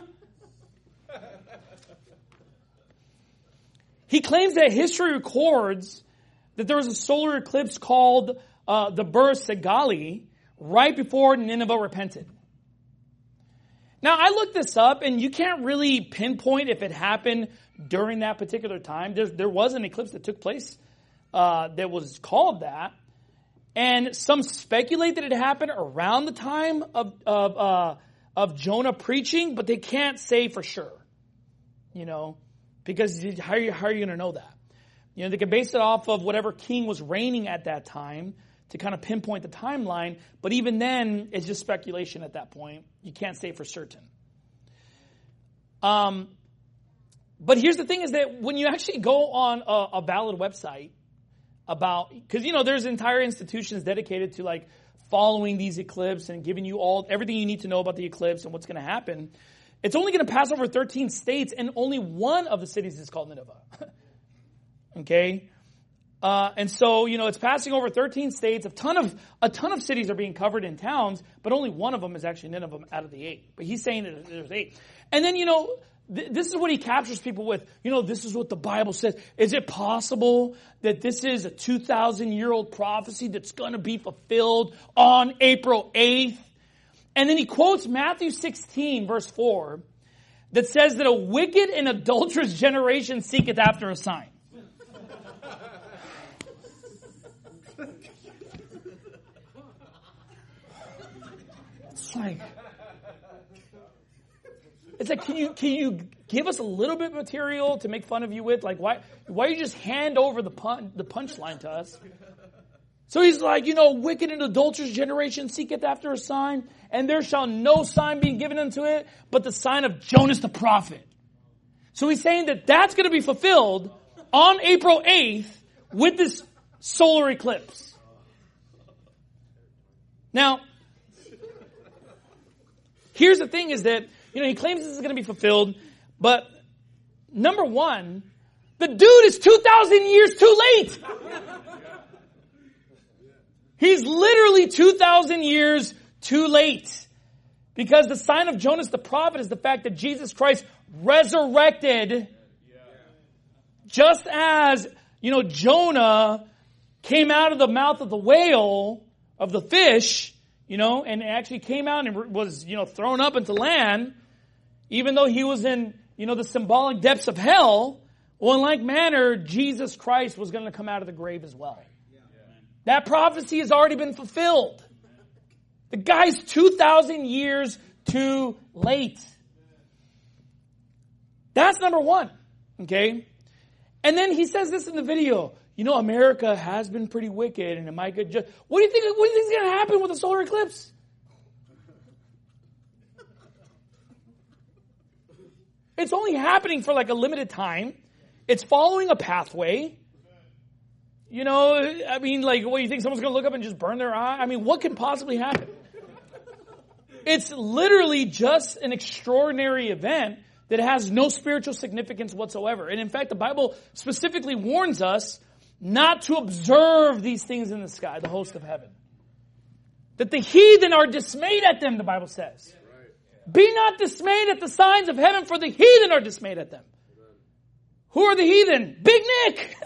He claims that history records that there was a solar eclipse called the Bur Sagali right before Nineveh repented. Now, I looked this up, and you can't really pinpoint if it happened during that particular time. There was an eclipse that took place that was called that. And some speculate that it happened around the time of Jonah preaching, but they can't say for sure. Because how are you going to know that? They can base it off of whatever king was reigning at that time to kind of pinpoint the timeline. But even then, it's just speculation at that point. You can't say for certain. But here's the thing is that when you actually go on a valid website because, there's entire institutions dedicated to like following these eclipses and giving you everything you need to know about the eclipse and what's going to happen. It's only going to pass over 13 states, and only one of the cities is called Nineveh. Okay? And so, it's passing over 13 states. A ton of cities are being covered in towns, but only one of them is actually Nineveh out of the 8. But he's saying that there's 8. And then, this is what he captures people with. This is what the Bible says. Is it possible that this is a 2,000-year-old prophecy that's going to be fulfilled on April 8th? And then he quotes Matthew 16, verse 4, that says that a wicked and adulterous generation seeketh after a sign. It's like, can you give us a little bit of material to make fun of you with? Like, why you just hand over the punchline to us? So he's like, wicked and adulterous generation seeketh after a sign, and there shall no sign be given unto it, but the sign of Jonas the prophet. So he's saying that that's going to be fulfilled on April 8th with this solar eclipse. Now, here's the thing is that, he claims this is going to be fulfilled, but number one, the dude is 2,000 years too late. He's literally 2,000 years too late. Because the sign of Jonas the prophet is the fact that Jesus Christ resurrected just as, Jonah came out of the mouth of the whale, of the fish, and actually came out and was, thrown up into land, even though he was in, the symbolic depths of hell. Well, in like manner, Jesus Christ was going to come out of the grave as well. That prophecy has already been fulfilled. The guy's 2,000 years too late. That's number one. Okay? And then he says this in the video. You know, America has been pretty wicked, and it might get just... What do you think is going to happen with the solar eclipse? It's only happening for like a limited time. It's following a pathway. You know, I mean, like, what, you think someone's going to look up and just burn their eye? I mean, what can possibly happen? It's literally just an extraordinary event that has no spiritual significance whatsoever. And in fact, the Bible specifically warns us not to observe these things in the sky, the host of heaven. That the heathen are dismayed at them, the Bible says. Be not dismayed at the signs of heaven, for the heathen are dismayed at them. Who are the heathen? Big Nick!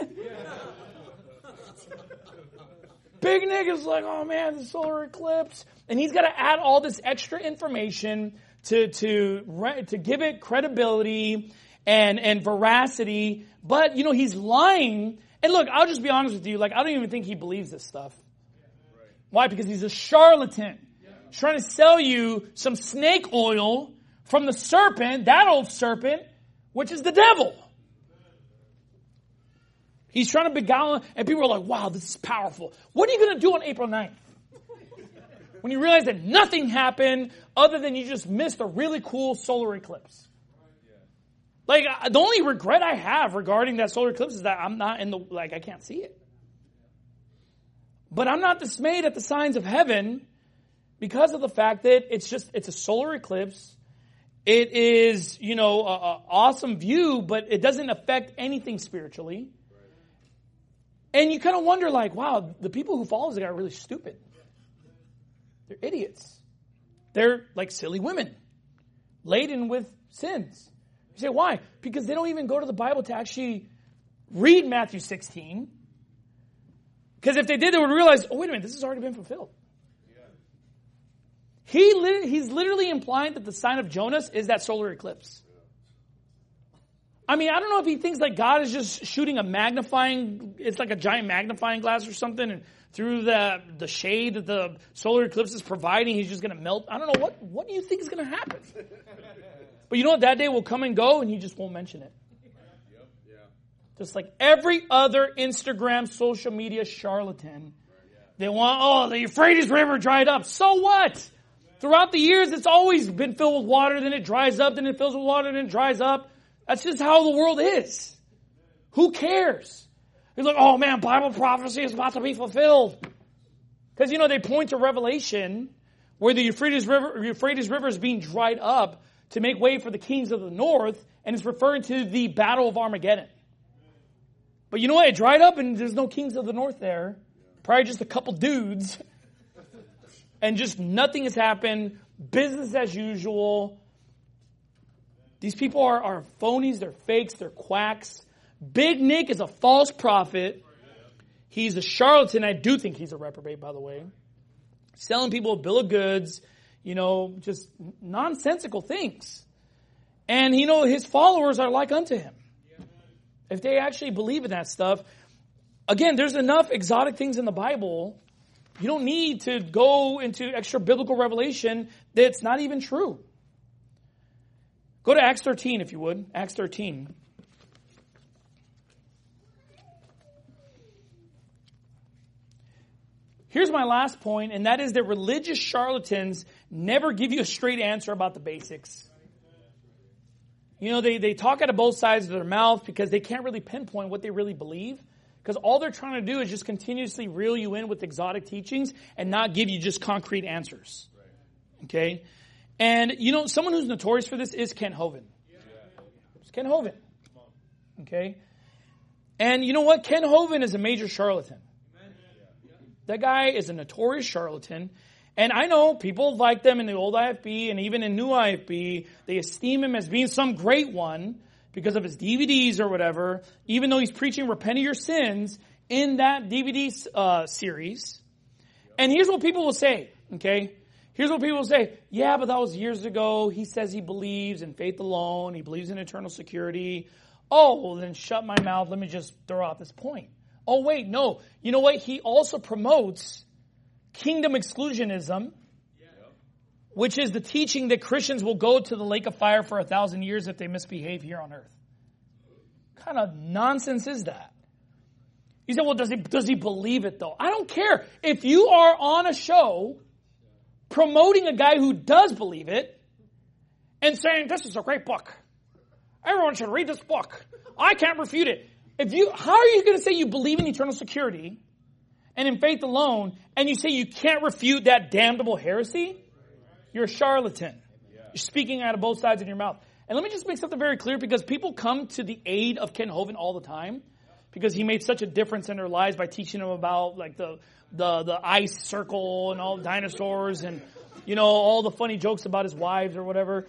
Big Nick is like, oh man, the solar eclipse. And he's got to add all this extra information to give it credibility and veracity. But, you know, he's lying. And look, I'll just be honest with you. Like, I don't even think he believes this stuff. Why? Because he's a charlatan. He's trying to sell you some snake oil from the serpent, that old serpent, which is the devil. He's trying to beguile, and people are like, wow, this is powerful. What are you going to do on April 9th? When you realize that nothing happened other than you just missed a really cool solar eclipse. Like, the only regret I have regarding that solar eclipse is that I'm not I can't see it. But I'm not dismayed at the signs of heaven because of the fact that it's a solar eclipse. It is, you know, an awesome view, but it doesn't affect anything spiritually. And you kind of wonder, like, wow, the people who follow this guy are really stupid. They're idiots. They're like silly women, laden with sins. You say, why? Because they don't even go to the Bible to actually read Matthew 16. Because if they did, they would realize, oh, wait a minute, this has already been fulfilled. He's literally implying that the sign of Jonas is that solar eclipse. I mean, I don't know if he thinks like God is just shooting it's like a giant magnifying glass or something, and through the shade that the solar eclipse is providing, he's just going to melt. I don't know, what do you think is going to happen? But you know what? That day will come and go, and he just won't mention it. Just like every other Instagram social media charlatan. They want, the Euphrates River dried up. So what? Throughout the years, it's always been filled with water, then it dries up, then it fills with water, then it dries up. That's just how the world is. Who cares? You're like, oh man, Bible prophecy is about to be fulfilled. Because, you know, they point to Revelation where the Euphrates River is being dried up to make way for the kings of the north, and it's referring to the Battle of Armageddon. But you know what? It dried up and there's no kings of the north there. Probably just a couple dudes. And just nothing has happened. Business as usual. These people are phonies, they're fakes, they're quacks. Big Nick is a false prophet. He's a charlatan. I do think he's a reprobate, by the way. Selling people a bill of goods, you know, just nonsensical things. And, you know, his followers are like unto him. If they actually believe in that stuff. Again, there's enough exotic things in the Bible. You don't need to go into extra biblical revelation that's not even true. Go to Acts 13, if you would. Acts 13. Here's my last point, and that is that religious charlatans never give you a straight answer about the basics. You know, they talk out of both sides of their mouth because they can't really pinpoint what they really believe. Because all they're trying to do is just continuously reel you in with exotic teachings and not give you just concrete answers. Okay? And, you know, someone who's notorious for this is Kent Hovind. It's Kent Hovind. Okay? And you know what? Kent Hovind is a major charlatan. That guy is a notorious charlatan. And I know people like them in the old IFB and even in new IFB. They esteem him as being some great one because of his DVDs or whatever, even though he's preaching repent of your sins in that DVD series. And here's what people will say, okay? Here's what people will say. Yeah, but that was years ago. He says he believes in faith alone. He believes in eternal security. Oh, well then shut my mouth. Let me just throw out this point. Oh, wait, no. You know what? He also promotes kingdom exclusionism which is the teaching that Christians will go to the lake of fire for 1,000 years if they misbehave here on earth. What kind of nonsense is that? You say, well, does he believe it though? I don't care. If you are on a show promoting a guy who does believe it and saying, this is a great book. Everyone should read this book. I can't refute it. How are you going to say you believe in eternal security and in faith alone, and you say you can't refute that damnable heresy? You're a charlatan. You're speaking out of both sides of your mouth. And let me just make something very clear, because people come to the aid of Ken Hovind all the time, because he made such a difference in their lives by teaching them about like the ice circle and all the dinosaurs and, you know, all the funny jokes about his wives or whatever.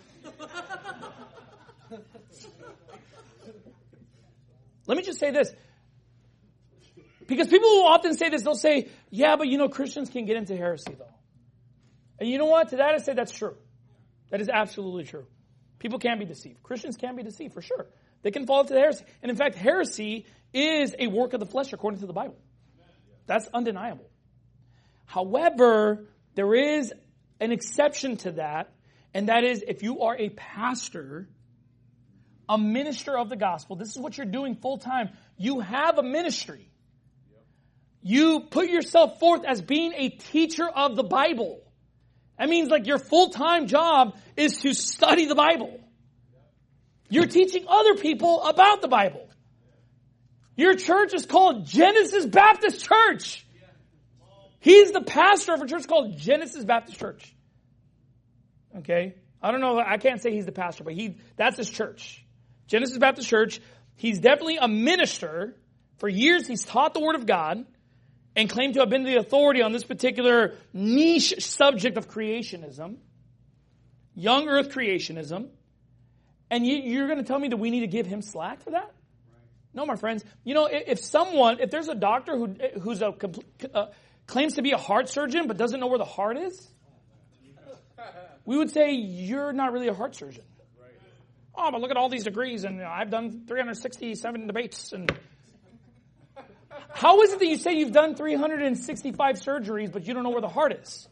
Let me just say this. Because people will often say this, they'll say, yeah, but you know, Christians can get into heresy though. And you know what? To that I say that's true. That is absolutely true. People can be deceived. Christians can be deceived for sure. They can fall into the heresy. And in fact, heresy is a work of the flesh according to the Bible. That's undeniable. However, there is an exception to that, and that is if you are a pastor, a minister of the gospel, this is what you're doing full time. You have a ministry. You put yourself forth as being a teacher of the Bible. That means like your full-time job is to study the Bible. You're teaching other people about the Bible. Your church is called Genesis Baptist Church. He's the pastor of a church called Genesis Baptist Church. Okay? I don't know, I can't say he's the pastor, but that's his church. Genesis Baptist Church. He's definitely a minister. For years he's taught the Word of God and claimed to have been the authority on this particular niche subject of creationism. Young earth creationism. And you're going to tell me that we need to give him slack for that? No, my friends. You know, if there's a doctor who's claims to be a heart surgeon but doesn't know where the heart is, we would say you're not really a heart surgeon. Oh, but look at all these degrees, and I've done 367 debates. And how is it that you say you've done 365 surgeries, but you don't know where the heart is?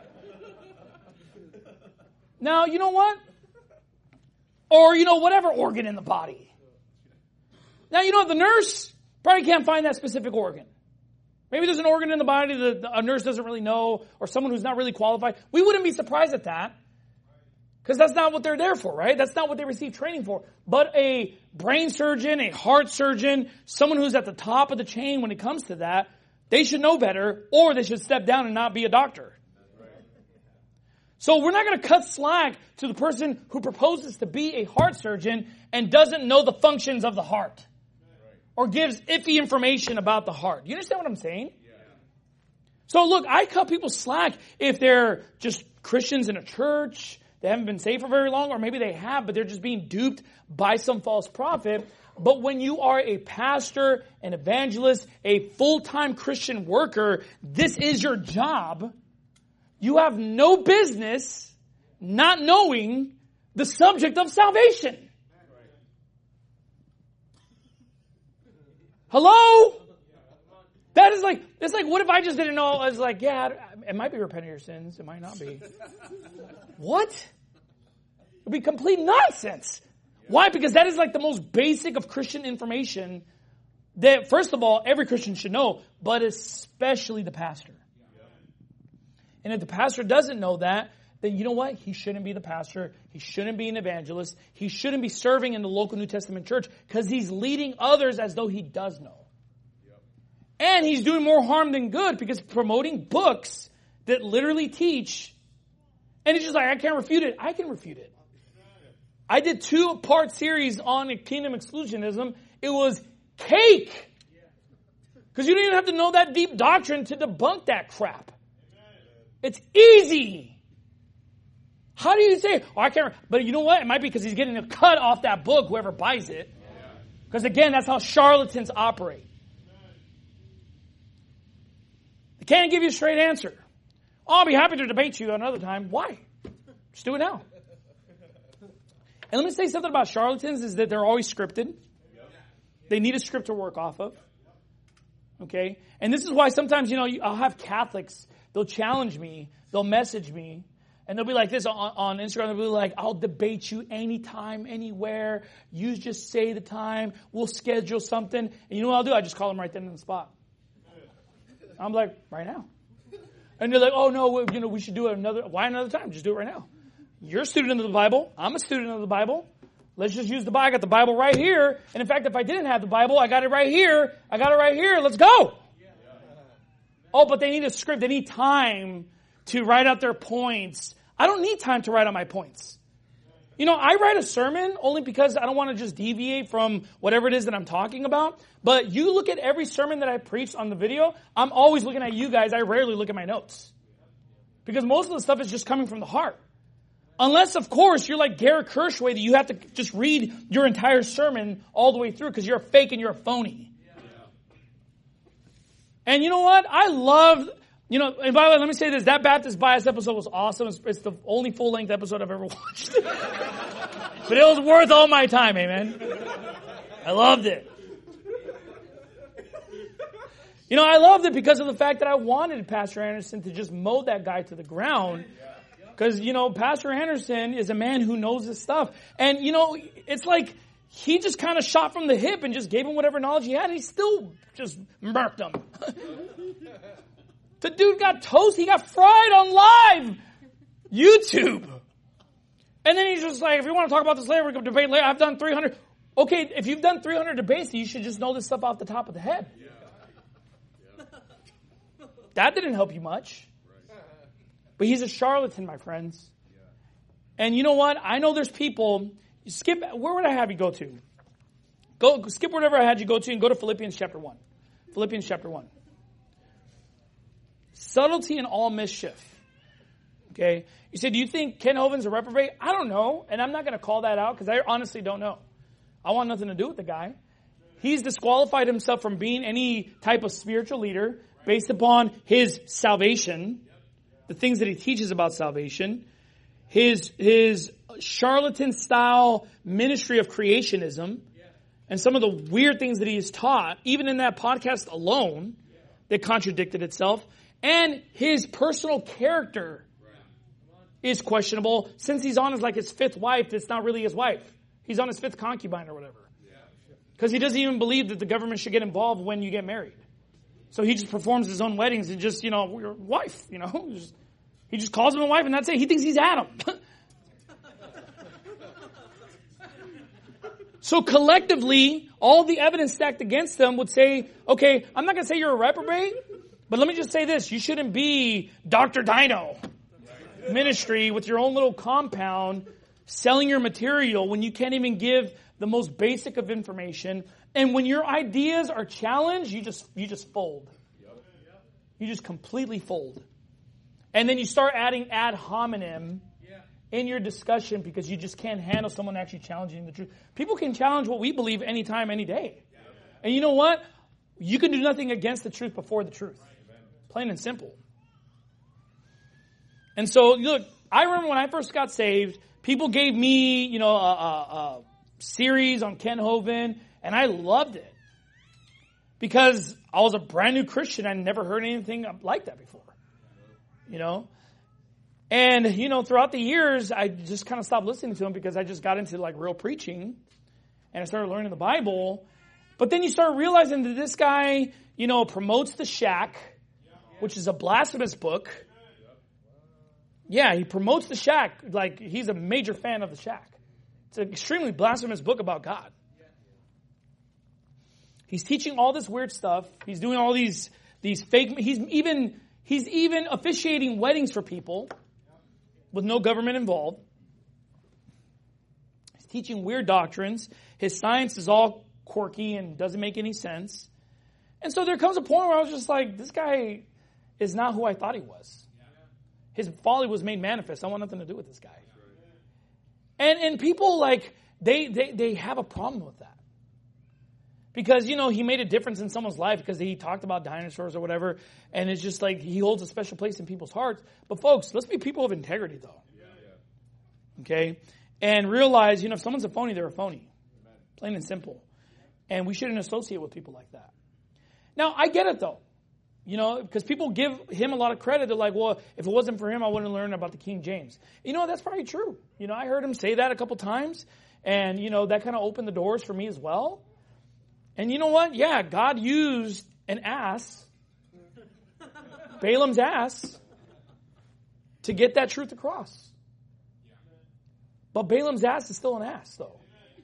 Now, you know what? Or, you know, whatever organ in the body. Now, you know, the nurse probably can't find that specific organ. Maybe there's an organ in the body that a nurse doesn't really know, or someone who's not really qualified. We wouldn't be surprised at that, because that's not what they're there for, right? That's not what they receive training for. But a brain surgeon, a heart surgeon, someone who's at the top of the chain when it comes to that, they should know better, or they should step down and not be a doctor. So we're not going to cut slack to the person who proposes to be a heart surgeon and doesn't know the functions of the heart, or gives iffy information about the heart. You understand what I'm saying? So look, I cut people slack if they're just Christians in a church, they haven't been saved for very long, or maybe they have, but they're just being duped by some false prophet. But when you are a pastor, an evangelist, a full-time Christian worker, this is your job. You have no business not knowing the subject of salvation. Hello? That is like, it's like, what if I just didn't know? I was like, yeah, it might be repenting your sins. It might not be. What? It would be complete nonsense. Why? Because that is like the most basic of Christian information that, first of all, every Christian should know, but especially the pastor. And if the pastor doesn't know that, then you know what? He shouldn't be the pastor. He shouldn't be an evangelist. He shouldn't be serving in the local New Testament church, because he's leading others as though he does know. And he's doing more harm than good, because promoting books that literally teach, and it's just like, I can't refute it. I can refute it. I did 2-part series on kingdom exclusionism. It was cake. Because you don't even have to know that deep doctrine to debunk that crap. It's easy. How do you say, oh, I can't, but you know what? It might be because he's getting a cut off that book, whoever buys it. Because again, that's how charlatans operate. They can't give you a straight answer. Oh, I'll be happy to debate you another time. Why? Just do it now. And let me say something about charlatans is that they're always scripted. They need a script to work off of. Okay? And this is why sometimes, you know, I'll have Catholics, they'll challenge me, they'll message me, And they'll be like this on Instagram. They'll be like, I'll debate you anytime, anywhere. You just say the time. We'll schedule something. And you know what I'll do? I just call them right then on the spot. I'm like, right now. And they're like, oh, no, we should do it why another time? Just do it right now. You're a student of the Bible. I'm a student of the Bible. Let's just use the Bible. I got the Bible right here. And in fact, if I didn't have the Bible, I got it right here. I got it right here. Let's go. Oh, but they need a script. They need time to write out their points. I don't need time to write out my points. You know, I write a sermon only because I don't want to just deviate from whatever it is that I'm talking about. But you look at every sermon that I preached on the video, I'm always looking at you guys. I rarely look at my notes. Because most of the stuff is just coming from the heart. Unless, of course, you're like Garrett Kirschway that you have to just read your entire sermon all the way through because you're a fake and you're a phony. And you know what? I love... You know, and by the way, let me say this. That Baptist Bias episode was awesome. It's the only full-length episode I've ever watched. But it was worth all my time, amen. I loved it. You know, I loved it because of the fact that I wanted Pastor Anderson to just mow that guy to the ground. Because, you know, Pastor Anderson is a man who knows his stuff. And, you know, it's like he just kind of shot from the hip and just gave him whatever knowledge he had. And he still just murked him. The dude got toast. He got fried on live YouTube. And then he's just like, if you want to talk about this later, we're going to debate later. I've done 300. Okay, if you've done 300 debates, you should just know this stuff off the top of the head. That didn't help you much. But he's a charlatan, my friends. And you know what? I know there's people. Where would I have you go to? Skip wherever I had you go to and go to Philippians chapter 1. Philippians chapter 1. Subtlety in all mischief. Okay? You say, do you think Ken Hovind's a reprobate? I don't know. And I'm not going to call that out because I honestly don't know. I want nothing to do with the guy. He's disqualified himself from being any type of spiritual leader based upon his salvation, the things that he teaches about salvation, his charlatan-style ministry of creationism, and some of the weird things that he has taught, even in that podcast alone, that contradicted itself. And his personal character is questionable since he's on his fifth wife that's not really his wife. He's on his fifth concubine or whatever. Because he doesn't even believe that the government should get involved when you get married. So he just performs his own weddings and just, your wife, He just calls him a wife and that's it. He thinks he's Adam. So collectively, all the evidence stacked against them would say, okay, I'm not going to say you're a reprobate, but let me just say this. You shouldn't be Dr. Dino ministry with your own little compound selling your material when you can't even give the most basic of information. And when your ideas are challenged, you just fold. You just completely fold. And then you start adding ad hominem in your discussion because you just can't handle someone actually challenging the truth. People can challenge what we believe anytime, any day. And you know what? You can do nothing against the truth before the truth. Plain and simple. And so, look, I remember when I first got saved, people gave me, a series on Ken Hovind, and I loved it. Because I was a brand new Christian. I never heard anything like that before. And, throughout the years, I just kind of stopped listening to him because I just got into real preaching and I started learning the Bible. But then you start realizing that this guy, promotes the Shack, which is a blasphemous book. Yeah, he promotes the Shack. He's a major fan of the Shack. It's an extremely blasphemous book about God. He's teaching all this weird stuff. He's doing all these fake, he's even officiating weddings for people with no government involved. He's teaching weird doctrines. His science is all quirky and doesn't make any sense. And so there comes a point where I was just like, this guy is not who I thought he was. His folly was made manifest. I want nothing to do with this guy. And people they have a problem with that. Because, he made a difference in someone's life because he talked about dinosaurs or whatever. And it's just he holds a special place in people's hearts. But folks, let's be people of integrity though. Okay? And realize, if someone's a phony, they're a phony. Plain and simple. And we shouldn't associate with people like that. Now, I get it though. You know, because people give him a lot of credit. They're like, well, if it wasn't for him, I wouldn't learn about the King James. You know, that's probably true. You know, I heard him say that a couple times. And, you know, that kind of opened the doors for me as well. And you know what? Yeah, God used an ass, Balaam's ass, to get that truth across. But Balaam's ass is still an ass, though.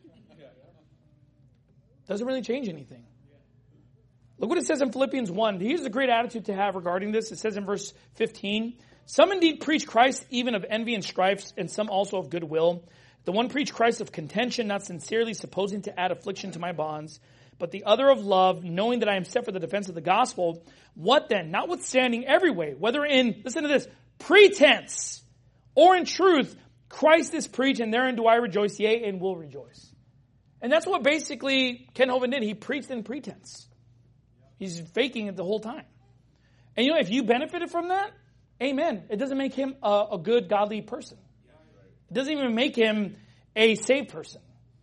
Doesn't really change anything. Look what it says in Philippians 1. Here's a great attitude to have regarding this. It says in verse 15, some indeed preach Christ even of envy and strifes, and some also of goodwill. The one preach Christ of contention, not sincerely, supposing to add affliction to my bonds, but the other of love, knowing that I am set for the defense of the gospel. What then? Notwithstanding every way, whether in, listen to this, pretense or in truth, Christ is preached, and therein do I rejoice, yea, and will rejoice. And that's what basically Ken Hovind did. He preached in pretense. He's faking it the whole time. And you know, if you benefited from that, amen. It doesn't make him a good, godly person. It doesn't even make him a saved person.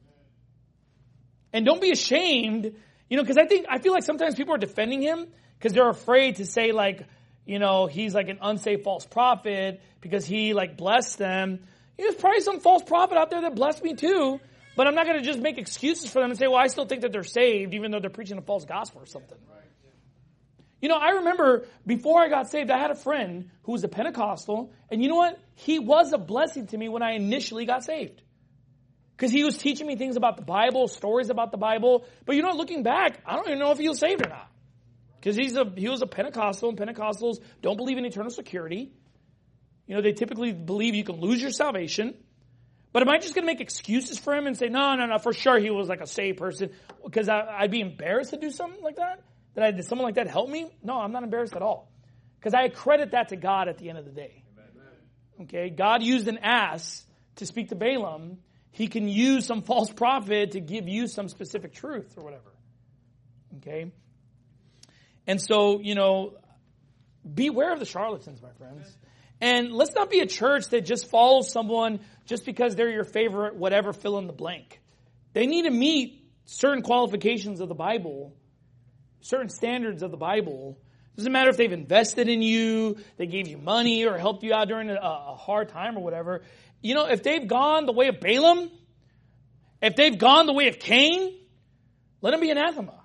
And don't be ashamed, you know, because I feel like sometimes people are defending him because they're afraid to say, like, you know, he's like an unsaved false prophet because he like blessed them. There's probably some false prophet out there that blessed me too, but I'm not going to just make excuses for them and say, well, I still think that they're saved even though they're preaching a false gospel or something. You know, I remember before I got saved, I had a friend who was a Pentecostal, and you know what? He was a blessing to me when I initially got saved. Because he was teaching me things about the Bible, stories about the Bible. But you know, looking back, I don't even know if he was saved or not. Because he was a Pentecostal, and Pentecostals don't believe in eternal security. You know, they typically believe you can lose your salvation. But am I just going to make excuses for him and say, no, for sure he was like a saved person? Because I'd be embarrassed to do something like that? Did someone like that help me? No, I'm not embarrassed at all. Because I credit that to God at the end of the day. Okay, God used an ass to speak to Balaam. He can use some false prophet to give you some specific truth or whatever. Okay? And so, you know, beware of the charlatans, my friends. And let's not be a church that just follows someone just because they're your favorite, whatever, fill in the blank. They need to meet certain qualifications of the Bible, certain standards of the Bible. Doesn't matter if they've invested in you, they gave you money or helped you out during a hard time or whatever. You know, if they've gone the way of Balaam, if they've gone the way of Cain, let them be anathema.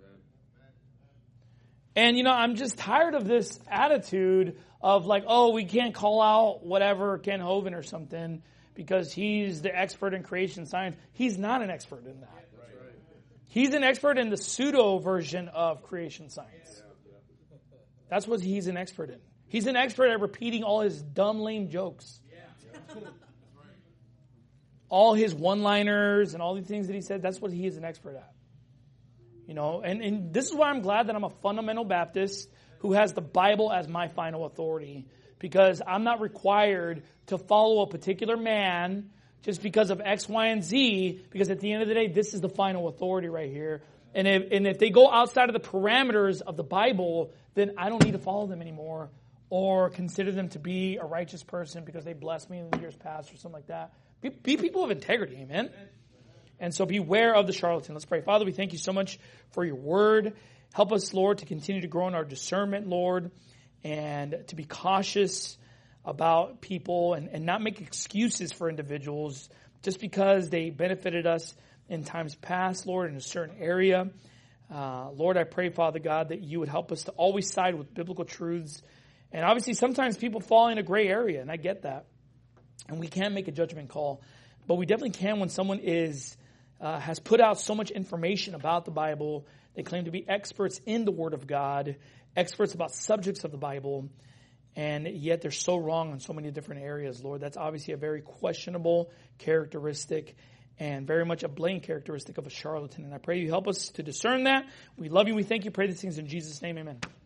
And, you know, I'm just tired of this attitude of like, oh, we can't call out whatever Ken Hovind or something because he's the expert in creation science. He's not an expert in that. He's an expert in the pseudo version of creation science. That's what he's an expert in. He's an expert at repeating all his dumb, lame jokes. All his one-liners and all the things that he said, that's what he is an expert at. You know, and this is why I'm glad that I'm a fundamental Baptist who has the Bible as my final authority, because I'm not required to follow a particular man just because of X, Y, and Z, because at the end of the day, this is the final authority right here. And if they go outside of the parameters of the Bible, then I don't need to follow them anymore or consider them to be a righteous person because they blessed me in the years past or something like that. Be people of integrity, amen? And so beware of the charlatan. Let's pray. Father, we thank you so much for your word. Help us, Lord, to continue to grow in our discernment, Lord, and to be cautious about people and not make excuses for individuals just because they benefited us in times past, Lord, in a certain area. Lord, I pray, Father God, that you would help us to always side with biblical truths. And obviously, sometimes people fall in a gray area, and I get that. And we can't make a judgment call. But we definitely can when someone has put out so much information about the Bible. They claim to be experts in the Word of God, experts about subjects of the Bible, and yet they're so wrong in so many different areas, Lord. That's obviously a very questionable characteristic and very much a blatant characteristic of a charlatan. And I pray you help us to discern that. We love you. We thank you. Pray these things in Jesus' name. Amen.